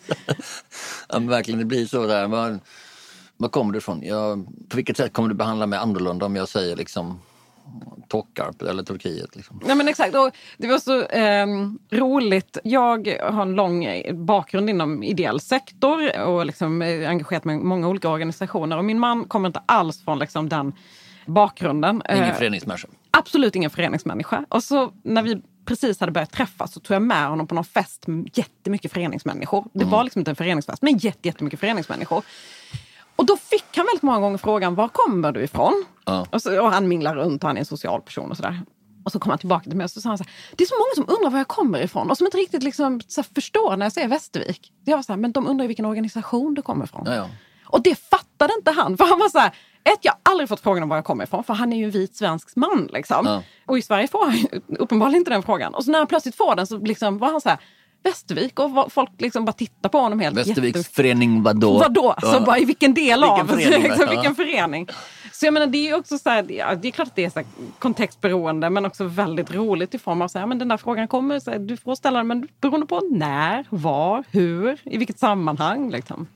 men verkligen, det blir så där. Var, var kommer du ifrån? Jag, på vilket sätt kommer du behandla mig annorlunda om jag säger liksom Tockarp eller Turkiet? Liksom? Nej, men exakt. Och det var så eh, roligt. Jag har en lång bakgrund inom ideell sektor och liksom engagerat mig i många olika organisationer. Och min man kommer inte alls från liksom den bakgrunden. Ingen föreningsmänniska. Absolut ingen föreningsmänniska. Och så när vi precis hade börjat träffas så tog jag med honom på någon fest med jättemycket föreningsmänniskor. Det Mm. var liksom inte en föreningsfest, men jätte, jättemycket föreningsmänniskor. Och då fick han väldigt många gånger frågan, var kommer du ifrån? Ja. Och, så, och han minglar runt och han är en social person och sådär. Och så kom han tillbaka till mig och så sa han så här, det är så många som undrar var jag kommer ifrån och som inte riktigt liksom, så här, förstår när jag säger Västervik. Jag var så här, men de undrar ju vilken organisation du kommer ifrån. Ja, ja. Och det fattade inte han, för han var så här, ett, jag har aldrig fått frågan om var jag kommer ifrån, för han är ju en vit svensk man liksom. Ja. Och i Sverige får han ju uppenbarligen inte den frågan. Och så när han plötsligt får den så liksom var han så här, Västervik, och folk liksom bara tittar på honom helt Västerviks jätte... förening vadå? Vadå? Så Ja. bara i vilken del Vilken av? förening, Så, liksom, ja. vilken förening? Så jag menar, det är ju också så här, ja, det är klart att det är så här kontextberoende, men också väldigt roligt i form av så här, men den där frågan kommer, så här, du får ställa den, men beroende på när, var, hur, i vilket sammanhang liksom.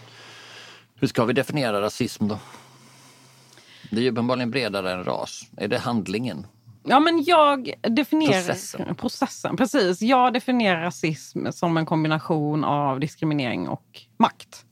Hur ska vi definiera rasism då? Det är ju uppenbarligen bredare än ras. Är det handlingen? Ja, men jag definierar... Processen. Processen, precis. Jag definierar rasism som en kombination av diskriminering och makt.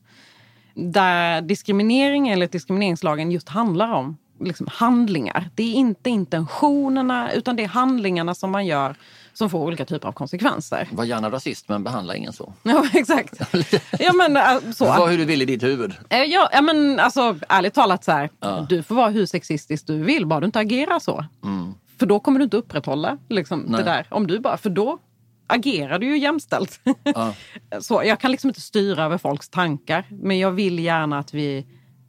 Där diskriminering enligt diskrimineringslagen just handlar om liksom handlingar. Det är inte intentionerna, utan det är handlingarna som man gör som får olika typer av konsekvenser. Var gärna rasist, men behandla ingen så. Ja, exakt. Ja, men äh, så. Var hur du vill i ditt huvud. Eh, Ja, ja, men alltså ärligt talat så här, Ja. du får vara hur sexistisk du vill, bara du inte agerar så. Mm. För då kommer du inte upprätthålla liksom, det Nej. där. Om du bara, för då agerar du ju jämställt. Ja. Så jag kan liksom inte styra över folks tankar. Men jag vill gärna att vi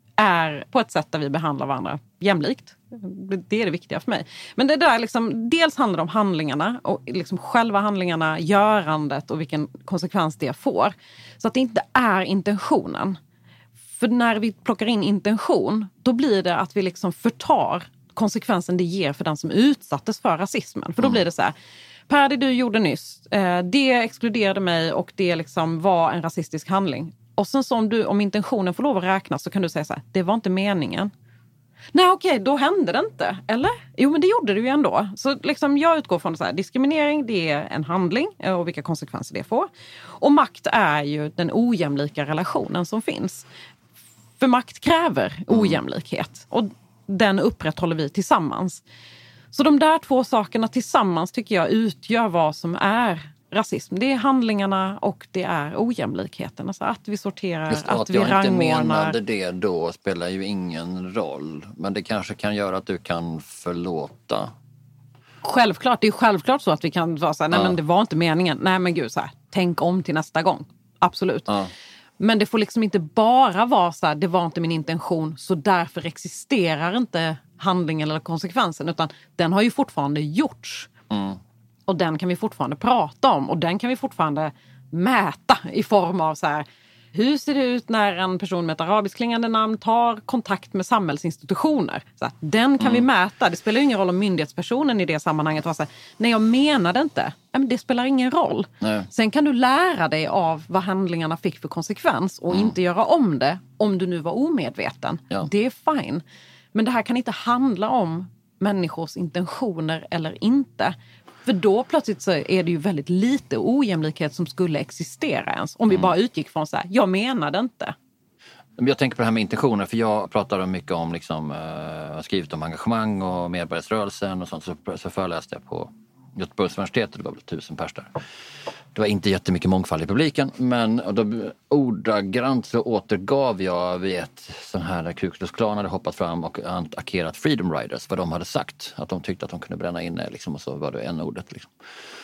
är på ett sätt där vi behandlar varandra jämlikt. Det är det viktiga för mig. Men det där liksom, dels handlar det om handlingarna och liksom själva handlingarna, görandet och vilken konsekvens det får. Så att det inte är intentionen. För när vi plockar in intention, då blir det att vi liksom förtar konsekvensen det ger för den som utsattes för rasismen. För då blir det så här, Per, det du gjorde nyss, eh, det exkluderade mig och det liksom var en rasistisk handling. Och sen så om, du, om intentionen får lov att räknas så kan du säga så här, det var inte meningen. Nej, okej, då hände det inte. Eller? Jo, men det gjorde det ju ändå. Så liksom jag utgår från så här, diskriminering, det är en handling och vilka konsekvenser det får. Och makt är ju den ojämlika relationen som finns. För makt kräver ojämlikhet. Och den upprätthåller vi tillsammans. Så de där två sakerna tillsammans tycker jag utgör vad som är rasism. Det är handlingarna och det är ojämlikheten. Alltså att vi sorterar, Just att, att vi jag inte rangordnar. menade det då spelar ju ingen roll. Men det kanske kan göra att du kan förlåta. Självklart, det är självklart så att vi kan vara så här, nej Ja. men det var inte meningen. Nej men gud, så här, tänk om till nästa gång. Absolut. Ja. Men det får liksom inte bara vara så här, det var inte min intention så därför existerar inte handlingen eller konsekvensen, utan den har ju fortfarande gjorts. Mm. Och den kan vi fortfarande prata om och den kan vi fortfarande mäta i form av så här, hur ser det ut när en person med ett arabiskklingande namn tar kontakt med samhällsinstitutioner? Så att den kan mm. vi mäta. Det spelar ingen roll om myndighetspersonen i det sammanhanget var så här, nej jag menade inte. Men det spelar ingen roll. Nej. Sen kan du lära dig av vad handlingarna fick för konsekvens och mm. inte göra om det om du nu var omedveten. Ja. Det är fine. Men det här kan inte handla om människors intentioner eller inte. För då plötsligt så är det ju väldigt lite ojämlikhet som skulle existera ens. Om vi Mm. bara utgick från så här, jag menade inte. Jag tänker på det här med intentioner, för jag pratar mycket om, liksom, eh, jag har skrivit om engagemang och medborgarrörelsen och sånt, så, så föreläste jag på Göteborgs universitet och det var väl tusen pers där. Det var inte jättemycket mångfald i publiken, men och då, ordagrant så återgav jag vid ett sån här där Ku Klux Klan hade hoppat fram och attackerat Freedom Riders, vad de hade sagt, att de tyckte att de kunde bränna inne liksom, och så var det en ordet liksom.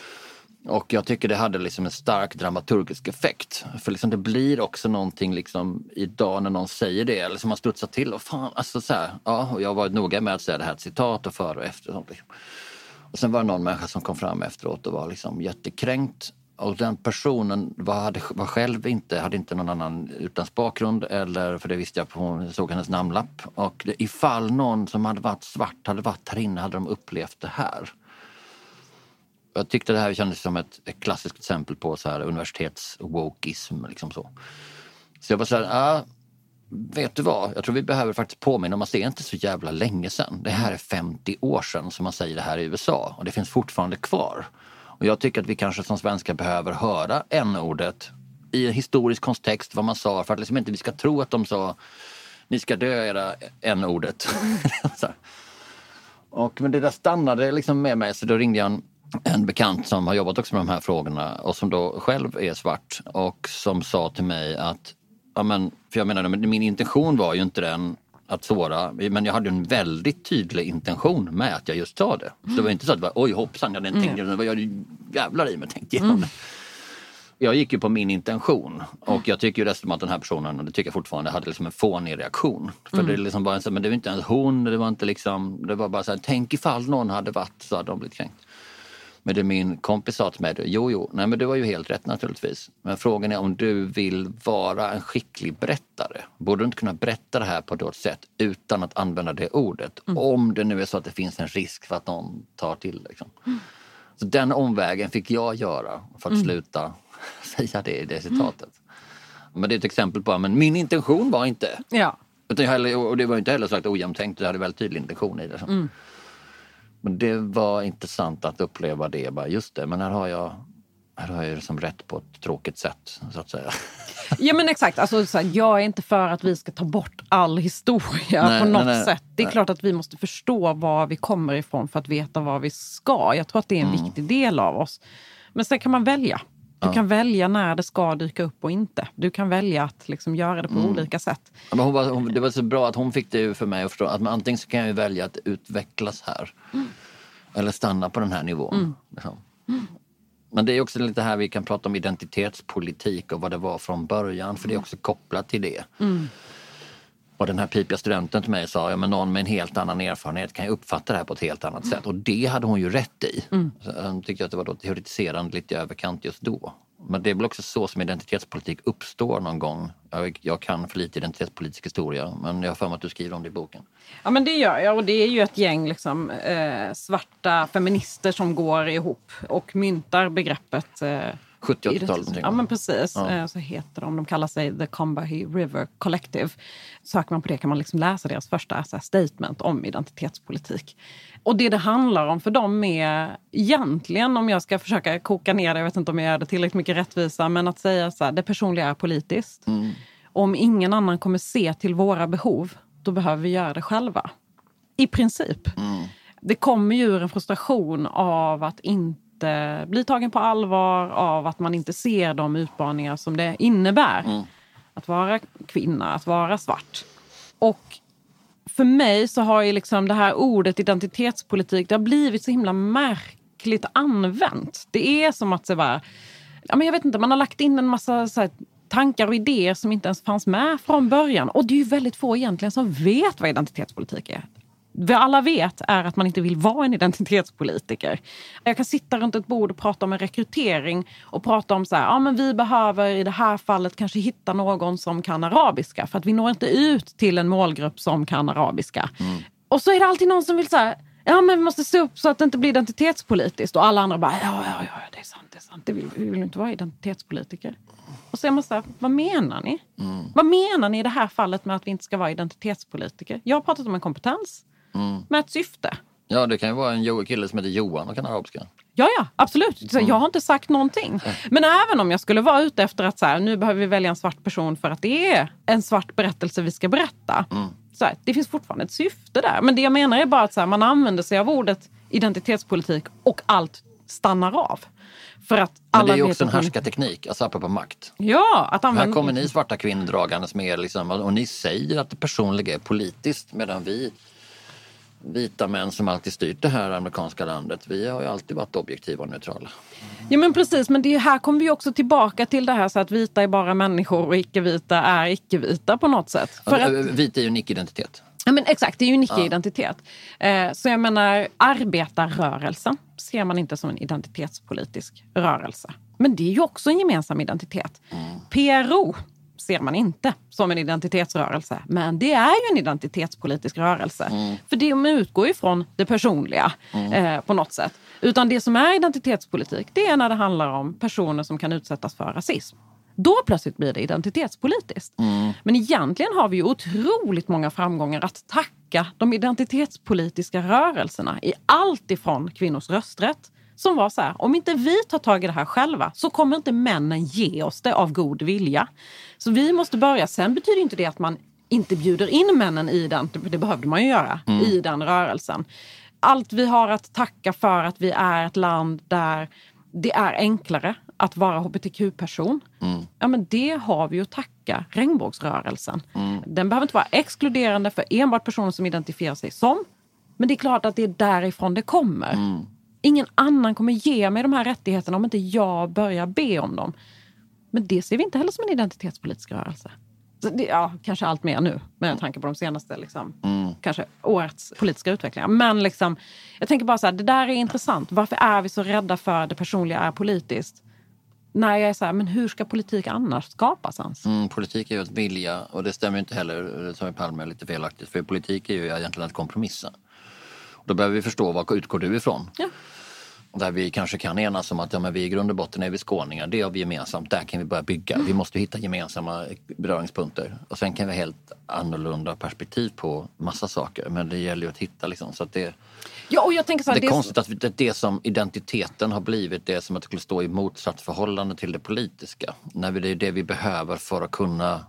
Och jag tycker det hade liksom en stark dramaturgisk effekt. För liksom det blir också någonting liksom idag när någon säger det. Eller som man studsar till. Och fan, alltså så här, ja, och jag har varit noga med att säga det här ett citat och före och efter. Och, sånt liksom. Och sen var det någon människa som kom fram efteråt och var liksom jättekränkt. Och den personen var, hade, var själv inte, hade inte någon annan utländsk bakgrund. Eller, för det visste jag på, jag såg hennes namnlapp. Och det, ifall någon som hade varit svart hade varit här inne hade de upplevt det här. Jag tyckte det här kändes som ett, ett klassiskt exempel på så här universitets-wokeism. Liksom så. så jag var så här, ah, vet du vad? Jag tror vi behöver faktiskt påminna om att det är inte så jävla länge sedan. Det här är femtio år sedan som man säger det här i U S A. Och det finns fortfarande kvar. Och jag tycker att vi kanske som svenskar behöver höra n-ordet i en historisk kontext vad man sa. För att liksom inte vi ska tro att de sa ni ska dö era n-ordet. Och men det där stannade liksom med mig, så då ringde jag en en bekant som har jobbat också med de här frågorna och som då själv är svart och som sa till mig att, ja men, för jag menar, min intention var ju inte den att såra, men jag hade en väldigt tydlig intention med att jag just sa det. Så det var inte så att, oj hoppsan, jag tänkte, mm. vad jag jävlar i mig tänkte igenom mm. det. Jag gick ju på min intention och jag tycker ju dessutom att den här personen, och det tycker jag fortfarande, hade liksom en fånig reaktion. För mm. det är liksom bara så, men det var inte ens hon, det var inte liksom, det var bara så här, tänk ifall någon hade varit så hade de blivit kränkt. Men det min kompis sa till mig, jo jo, nej men det var ju helt rätt naturligtvis. Men frågan är om du vill vara en skicklig berättare. Borde du inte kunna berätta det här på ett sätt utan att använda det ordet? Mm. Om det nu är så att det finns en risk för att någon tar till liksom. Mm. Så den omvägen fick jag göra för att mm. sluta säga det i det citatet. Mm. Men det är ett exempel på, men min intention var inte. Ja. Utan jag heller, och det var inte heller så att ojämntänkt, jag hade väldigt tydlig intention i det. Mm. Men det var intressant att uppleva det, bara just det, men här har jag här har jag liksom rätt på ett tråkigt sätt, så att säga. Ja men exakt, alltså, så här, jag är inte för att vi ska ta bort all historia nej, på något nej, nej, sätt. Det är nej. klart att vi måste förstå var vi kommer ifrån för att veta var vi ska. Jag tror att det är en mm. viktig del av oss. Men sen kan man välja. Du ja. kan välja när det ska dyka upp och inte. Du kan välja att liksom göra det på mm. olika sätt. Ja, men hon var, hon, det var så bra att hon fick det för mig att förstå att man, antingen så kan jag ju välja att utvecklas här. Mm. Eller stanna på den här nivån. Mm. Liksom. Mm. Men det är också lite här vi kan prata om identitetspolitik och vad det var från början. För det är också kopplat till det. Mm. Och den här pipiga studenten till mig sa, ja men någon med en helt annan erfarenhet kan ju uppfatta det här på ett helt annat mm. sätt. Och det hade hon ju rätt i. Mm. Så jag tyckte att det var då teoretiserande lite överkant just då. Men det är väl också så som identitetspolitik uppstår någon gång. Jag, jag kan för lite identitetspolitisk historia, men jag har för mig att du skriver om det i boken. Ja men det gör jag, och det är ju ett gäng liksom, eh, svarta feminister som går ihop och myntar begreppet... Eh, sjuttio-åttiotalet. Ja men precis, ja. Så heter de, de kallar sig The Combahee River Collective. Söker man på det kan man liksom läsa deras första alltså, statement om identitetspolitik. Och det det handlar om för dem är egentligen, om jag ska försöka koka ner det, jag vet inte om jag gör det tillräckligt mycket rättvisa, men att säga så här, det personliga är politiskt. Mm. Om ingen annan kommer se till våra behov, då behöver vi göra det själva. I princip. Mm. Det kommer ju ur en frustration av att inte bli tagen på allvar, av att man inte ser de utmaningar som det innebär. Mm. Att vara kvinna, att vara svart. Och för mig så har ju liksom det här ordet identitetspolitik, det har blivit så himla märkligt använt. Det är som att det var, ja men jag vet inte, man har lagt in en massa så här tankar och idéer som inte ens fanns med från början. Och det är ju väldigt få egentligen som vet vad identitetspolitik är. Vad alla vet är att man inte vill vara en identitetspolitiker. Jag kan sitta runt ett bord och prata om en rekrytering och prata om så här, ja men vi behöver i det här fallet kanske hitta någon som kan arabiska, för att vi når inte ut till en målgrupp som kan arabiska. Mm. Och så är det alltid någon som vill så här, ja men vi måste se upp så att det inte blir identitetspolitiskt, och alla andra bara, ja ja ja det är sant, det är sant, det vill, vi vill inte vara identitetspolitiker. Och så är man så här, vad menar ni? Mm. Vad menar ni i det här fallet med att vi inte ska vara identitetspolitiker? Jag har pratat om en kompetens. Mm. Med ett syfte. Ja, det kan ju vara en kille som heter Johan och kan arabiska. Ja, ja, absolut. Så jag har inte sagt någonting. Men även om jag skulle vara ute efter att så här, nu behöver vi välja en svart person för att det är en svart berättelse vi ska berätta. Mm. Så här, det finns fortfarande ett syfte där. Men det jag menar är bara att så här, man använder sig av ordet identitetspolitik och allt stannar av. För att alla. Men det är ju också en härskarteknik, alltså apropå makt. Ja, att använda. Här kommer ni svarta kvinnor dragandes med liksom, och ni säger att det personliga är politiskt, medan vi vita män som alltid styrt det här amerikanska landet, vi har ju alltid varit objektiva och neutrala. Ja men precis, men det här kommer vi också tillbaka till det här så att vita är bara människor och icke-vita är icke-vita på något sätt. För att, att, vita är ju en icke-identitet. Ja men exakt, det är ju en icke-identitet. Ja. Eh, så jag menar, arbetarrörelsen ser man inte som en identitetspolitisk rörelse. Men det är ju också en gemensam identitet. Mm. P R O ser man inte som en identitetsrörelse. Men det är ju en identitetspolitisk rörelse. Mm. För det utgår ju från det personliga mm. eh, på något sätt. Utan det som är identitetspolitik, det är när det handlar om personer som kan utsättas för rasism. Då plötsligt blir det identitetspolitiskt. Mm. Men egentligen har vi ju otroligt många framgångar att tacka de identitetspolitiska rörelserna i allt ifrån kvinnors rösträtt. Som var så här, om inte vi tar tag i det här själva så kommer inte männen ge oss det av god vilja. Så vi måste börja. Sen betyder inte det att man inte bjuder in männen i den, det behövde man ju göra, mm. i den rörelsen. allt vi har att tacka för att vi är ett land där det är enklare att vara hbtq-person. Mm. Ja, men det har vi ju att tacka regnbågsrörelsen. Mm. Den behöver inte vara exkluderande för enbart personer som identifierar sig som. Men det är klart att det är därifrån det kommer. Mm. Ingen annan kommer ge mig de här rättigheterna om inte jag börjar be om dem. Men det ser vi inte heller som en identitetspolitisk rörelse. Så det, ja, kanske allt mer nu med tanke på de senaste liksom, mm. kanske årets politiska utvecklingar. Men liksom, jag tänker bara så här, det där är intressant. Varför är vi så rädda för det personliga är politiskt? När jag är så här, men hur ska politik annars skapas ens? Mm, politik är ju att vilja, och det stämmer inte heller, som i Palme är lite felaktigt. För politik är ju egentligen att kompromissa. Och då behöver vi förstå var utgår du ifrån. Ja. Där vi kanske kan enas om att ja, men vi i grund och botten är vi skåningar. Det har vi gemensamt. Där kan vi börja bygga. Vi måste hitta gemensamma beröringspunkter. Och sen kan vi ha helt annorlunda perspektiv på massa saker. Men det gäller ju att hitta liksom. Så att det, ja, och jag tänker så här, det är det... konstigt att det, det som identiteten har blivit det som att det skulle stå i motsatt förhållande till det politiska. När vi, det är det vi behöver för att kunna...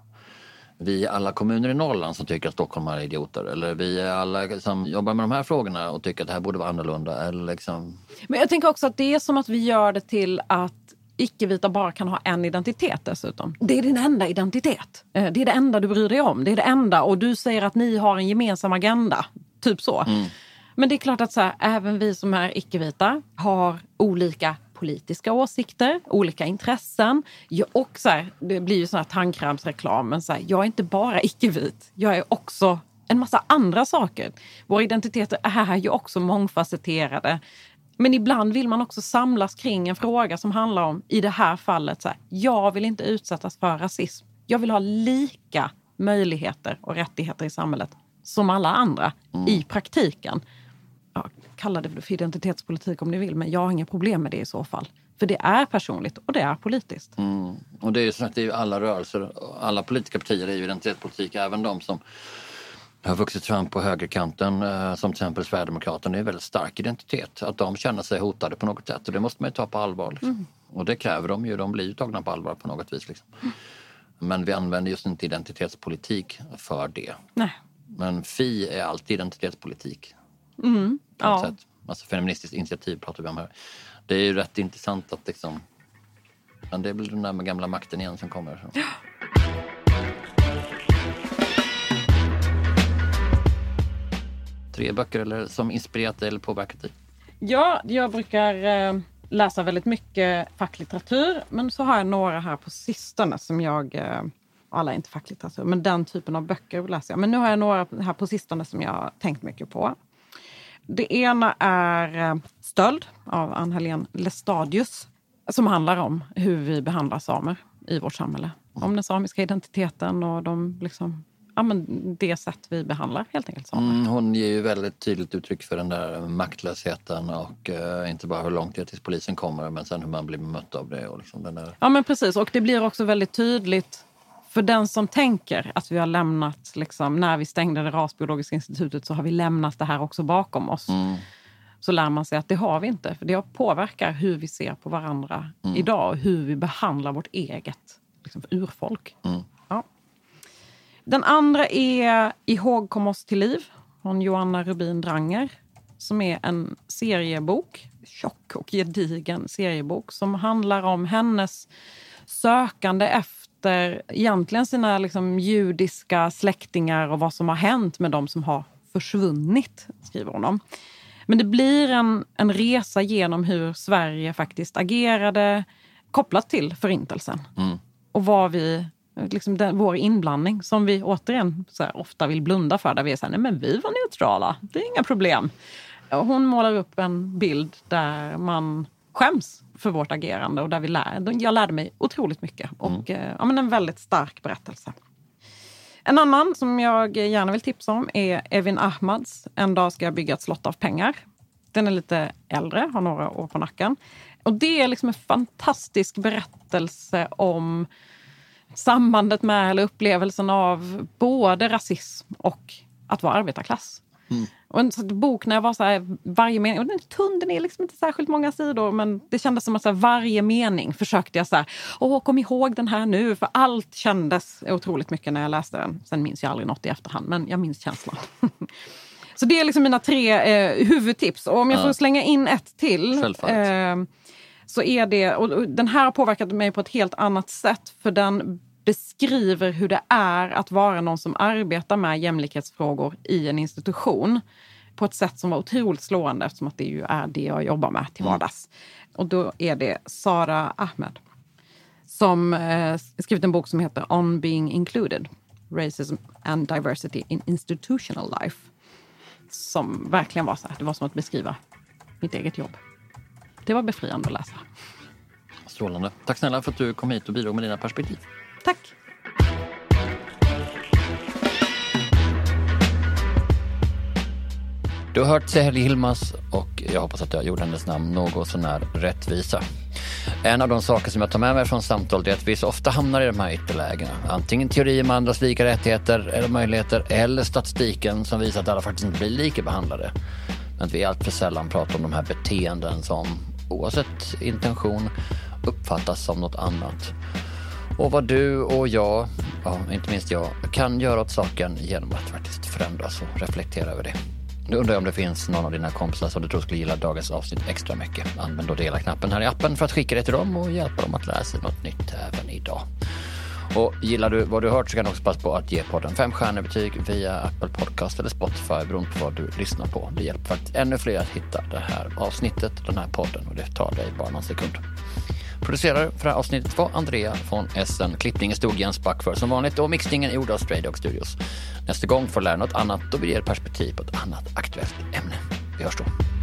Vi är alla kommuner i Norrland som tycker att Stockholm är idioter. Eller vi är alla som jobbar med de här frågorna och tycker att det här borde vara annorlunda. Eller liksom... Men jag tänker också att det är som att vi gör det till att icke-vita bara kan ha en identitet dessutom. Det är din enda identitet. Det är det enda du bryr dig om. Det är det enda. Och du säger att ni har en gemensam agenda. Typ så. Mm. Men det är klart att så här, även vi som är icke-vita har olika politiska åsikter, olika intressen. Jag, och så här, det blir ju sån här tandkrämsreklam, men så här, jag är inte bara icke-vit. Jag är också en massa andra saker. Våra identiteter är ju också mångfacetterade. Men ibland vill man också samlas kring en fråga som handlar om, i det här fallet, så här, jag vill inte utsättas för rasism. Jag vill ha lika möjligheter och rättigheter i samhället som alla andra mm. i praktiken. Ja, kalla det för identitetspolitik om ni vill, men jag har inga problem med det i så fall. För det är personligt och det är politiskt. Mm. Och det är ju så att det är ju alla rörelser, alla politiska partier är ju identitetspolitik, även de som har vuxit fram på högerkanten, som till exempel Sverigedemokraterna, är en väldigt stark identitet. Att de känner sig hotade på något sätt och det måste man ju ta på allvar. Liksom. Mm. Och det kräver de ju, de blir ju tagna på allvar på något vis. Liksom. Mm. Men vi använder just inte identitetspolitik för det. Nej. Men F I är alltid identitetspolitik. Mm. Ja. Sätt. Alltså feministiskt initiativ pratar vi om här. Det är ju rätt intressant att liksom... Men det är väl den där med gamla makten igen som kommer. Så. Tre böcker eller, som inspirerat dig eller påverkat dig? Ja, jag brukar eh, läsa väldigt mycket facklitteratur. Men så har jag några här på sistone som jag... Eh, alla är inte facklitteratur, men den typen av böcker läser jag. Men nu har jag några här på sistone som jag har tänkt mycket på. Det ena är Stöld av Ann-Helén Lestadius som handlar om hur vi behandlar samer i vårt samhälle. Om den samiska identiteten och de, liksom, ja, men det sätt vi behandlar helt enkelt samer. Mm, hon ger ju väldigt tydligt uttryck för den där maktlösheten och uh, inte bara hur långt det tills polisen kommer men sen hur man blir mött av det. Och liksom den där... Ja men precis, och det blir också väldigt tydligt för den som tänker att vi har lämnat, liksom, när vi stängde det rasbiologiska institutet så har vi lämnat det här också bakom oss. Mm. Så lär man sig att det har vi inte. För det påverkar hur vi ser på varandra mm. idag och hur vi behandlar vårt eget liksom, urfolk. Mm. Ja. Den andra är Ihågkom oss till liv från Joanna Rubin Dranger som är en seriebok, tjock och gedigen seriebok som handlar om hennes sökande efter egentligen sina liksom, judiska släktingar och vad som har hänt med dem som har försvunnit, skriver hon om. Men det blir en, en resa genom hur Sverige faktiskt agerade kopplat till förintelsen. Mm. Och vad vi, liksom den, vår inblandning som vi återigen så här, ofta vill blunda för. Där vi är så här, nej men vi var neutrala, det är inga problem. Och hon målar upp en bild där man skäms för vårt agerande och där vi lär, jag lärde mig otroligt mycket och mm. ja, men en väldigt stark berättelse. En annan som jag gärna vill tipsa om är Evin Ahmads En dag ska jag bygga ett slott av pengar. Den är lite äldre, har några år på nacken. Och det är liksom en fantastisk berättelse om sambandet med eller upplevelsen av både rasism och att vara arbetarklass. Mm. Och en sån bok när jag var så här, varje mening, och den är tunn, den är liksom inte särskilt många sidor, men det kändes som att så här, varje mening försökte jag så här, åh kom ihåg den här nu, för allt kändes otroligt mycket när jag läste den. Sen minns jag aldrig något i efterhand, men jag minns känslan. Så det är liksom mina tre eh, huvudtips. Och om jag ja. får slänga in ett till eh, så är det, och den här har påverkat mig på ett helt annat sätt, för den beskriver hur det är att vara någon som arbetar med jämlikhetsfrågor i en institution på ett sätt som var otroligt slående, eftersom att det ju är det jag jobbar med till vardags. Mm. Och då är det Sara Ahmed som eh, skrivit en bok som heter On Being Included, Racism and Diversity in Institutional Life. Som verkligen var så här, det var som att beskriva mitt eget jobb. Det var befriande att läsa. Strålande. Tack snälla för att du kom hit och bidrog med dina perspektiv. Tack. Du har hört Sehelly Hilmas och jag hoppas att jag gjorde hennes namn något sån här rättvisa. En av de saker som jag tar med mig från samtalet är att vi så ofta hamnar i de här ytterlägena. Antingen teorier med andras lika rättigheter eller möjligheter, eller statistiken som visar att alla faktiskt inte blir lika behandlade. Men att vi allt för sällan pratar om de här beteenden som oavsett intention uppfattas som något annat. Och vad du och jag, ja, inte minst jag, kan göra åt saken genom att faktiskt förändras och reflektera över det. Nu undrar jag om det finns någon av dina kompisar som du tror skulle gilla dagens avsnitt extra mycket. Använd då dela-knappen här i appen för att skicka det till dem och hjälpa dem att lära sig något nytt även idag. Och gillar du vad du hört så kan du också passa på att ge podden fem stjärnor betyg via Apple Podcast eller Spotify beroende på vad du lyssnar på. Det hjälper faktiskt ännu fler att hitta det här avsnittet, den här podden, och det tar dig bara någon sekund. Producerare för det här avsnittet var Andrea von Essen. Klippningen stod Jens Back för som vanligt och mixningen gjord av Stray Dog Studios. Nästa gång får lära något annat, då blir det perspektiv på ett annat aktuellt ämne. Vi hörs då.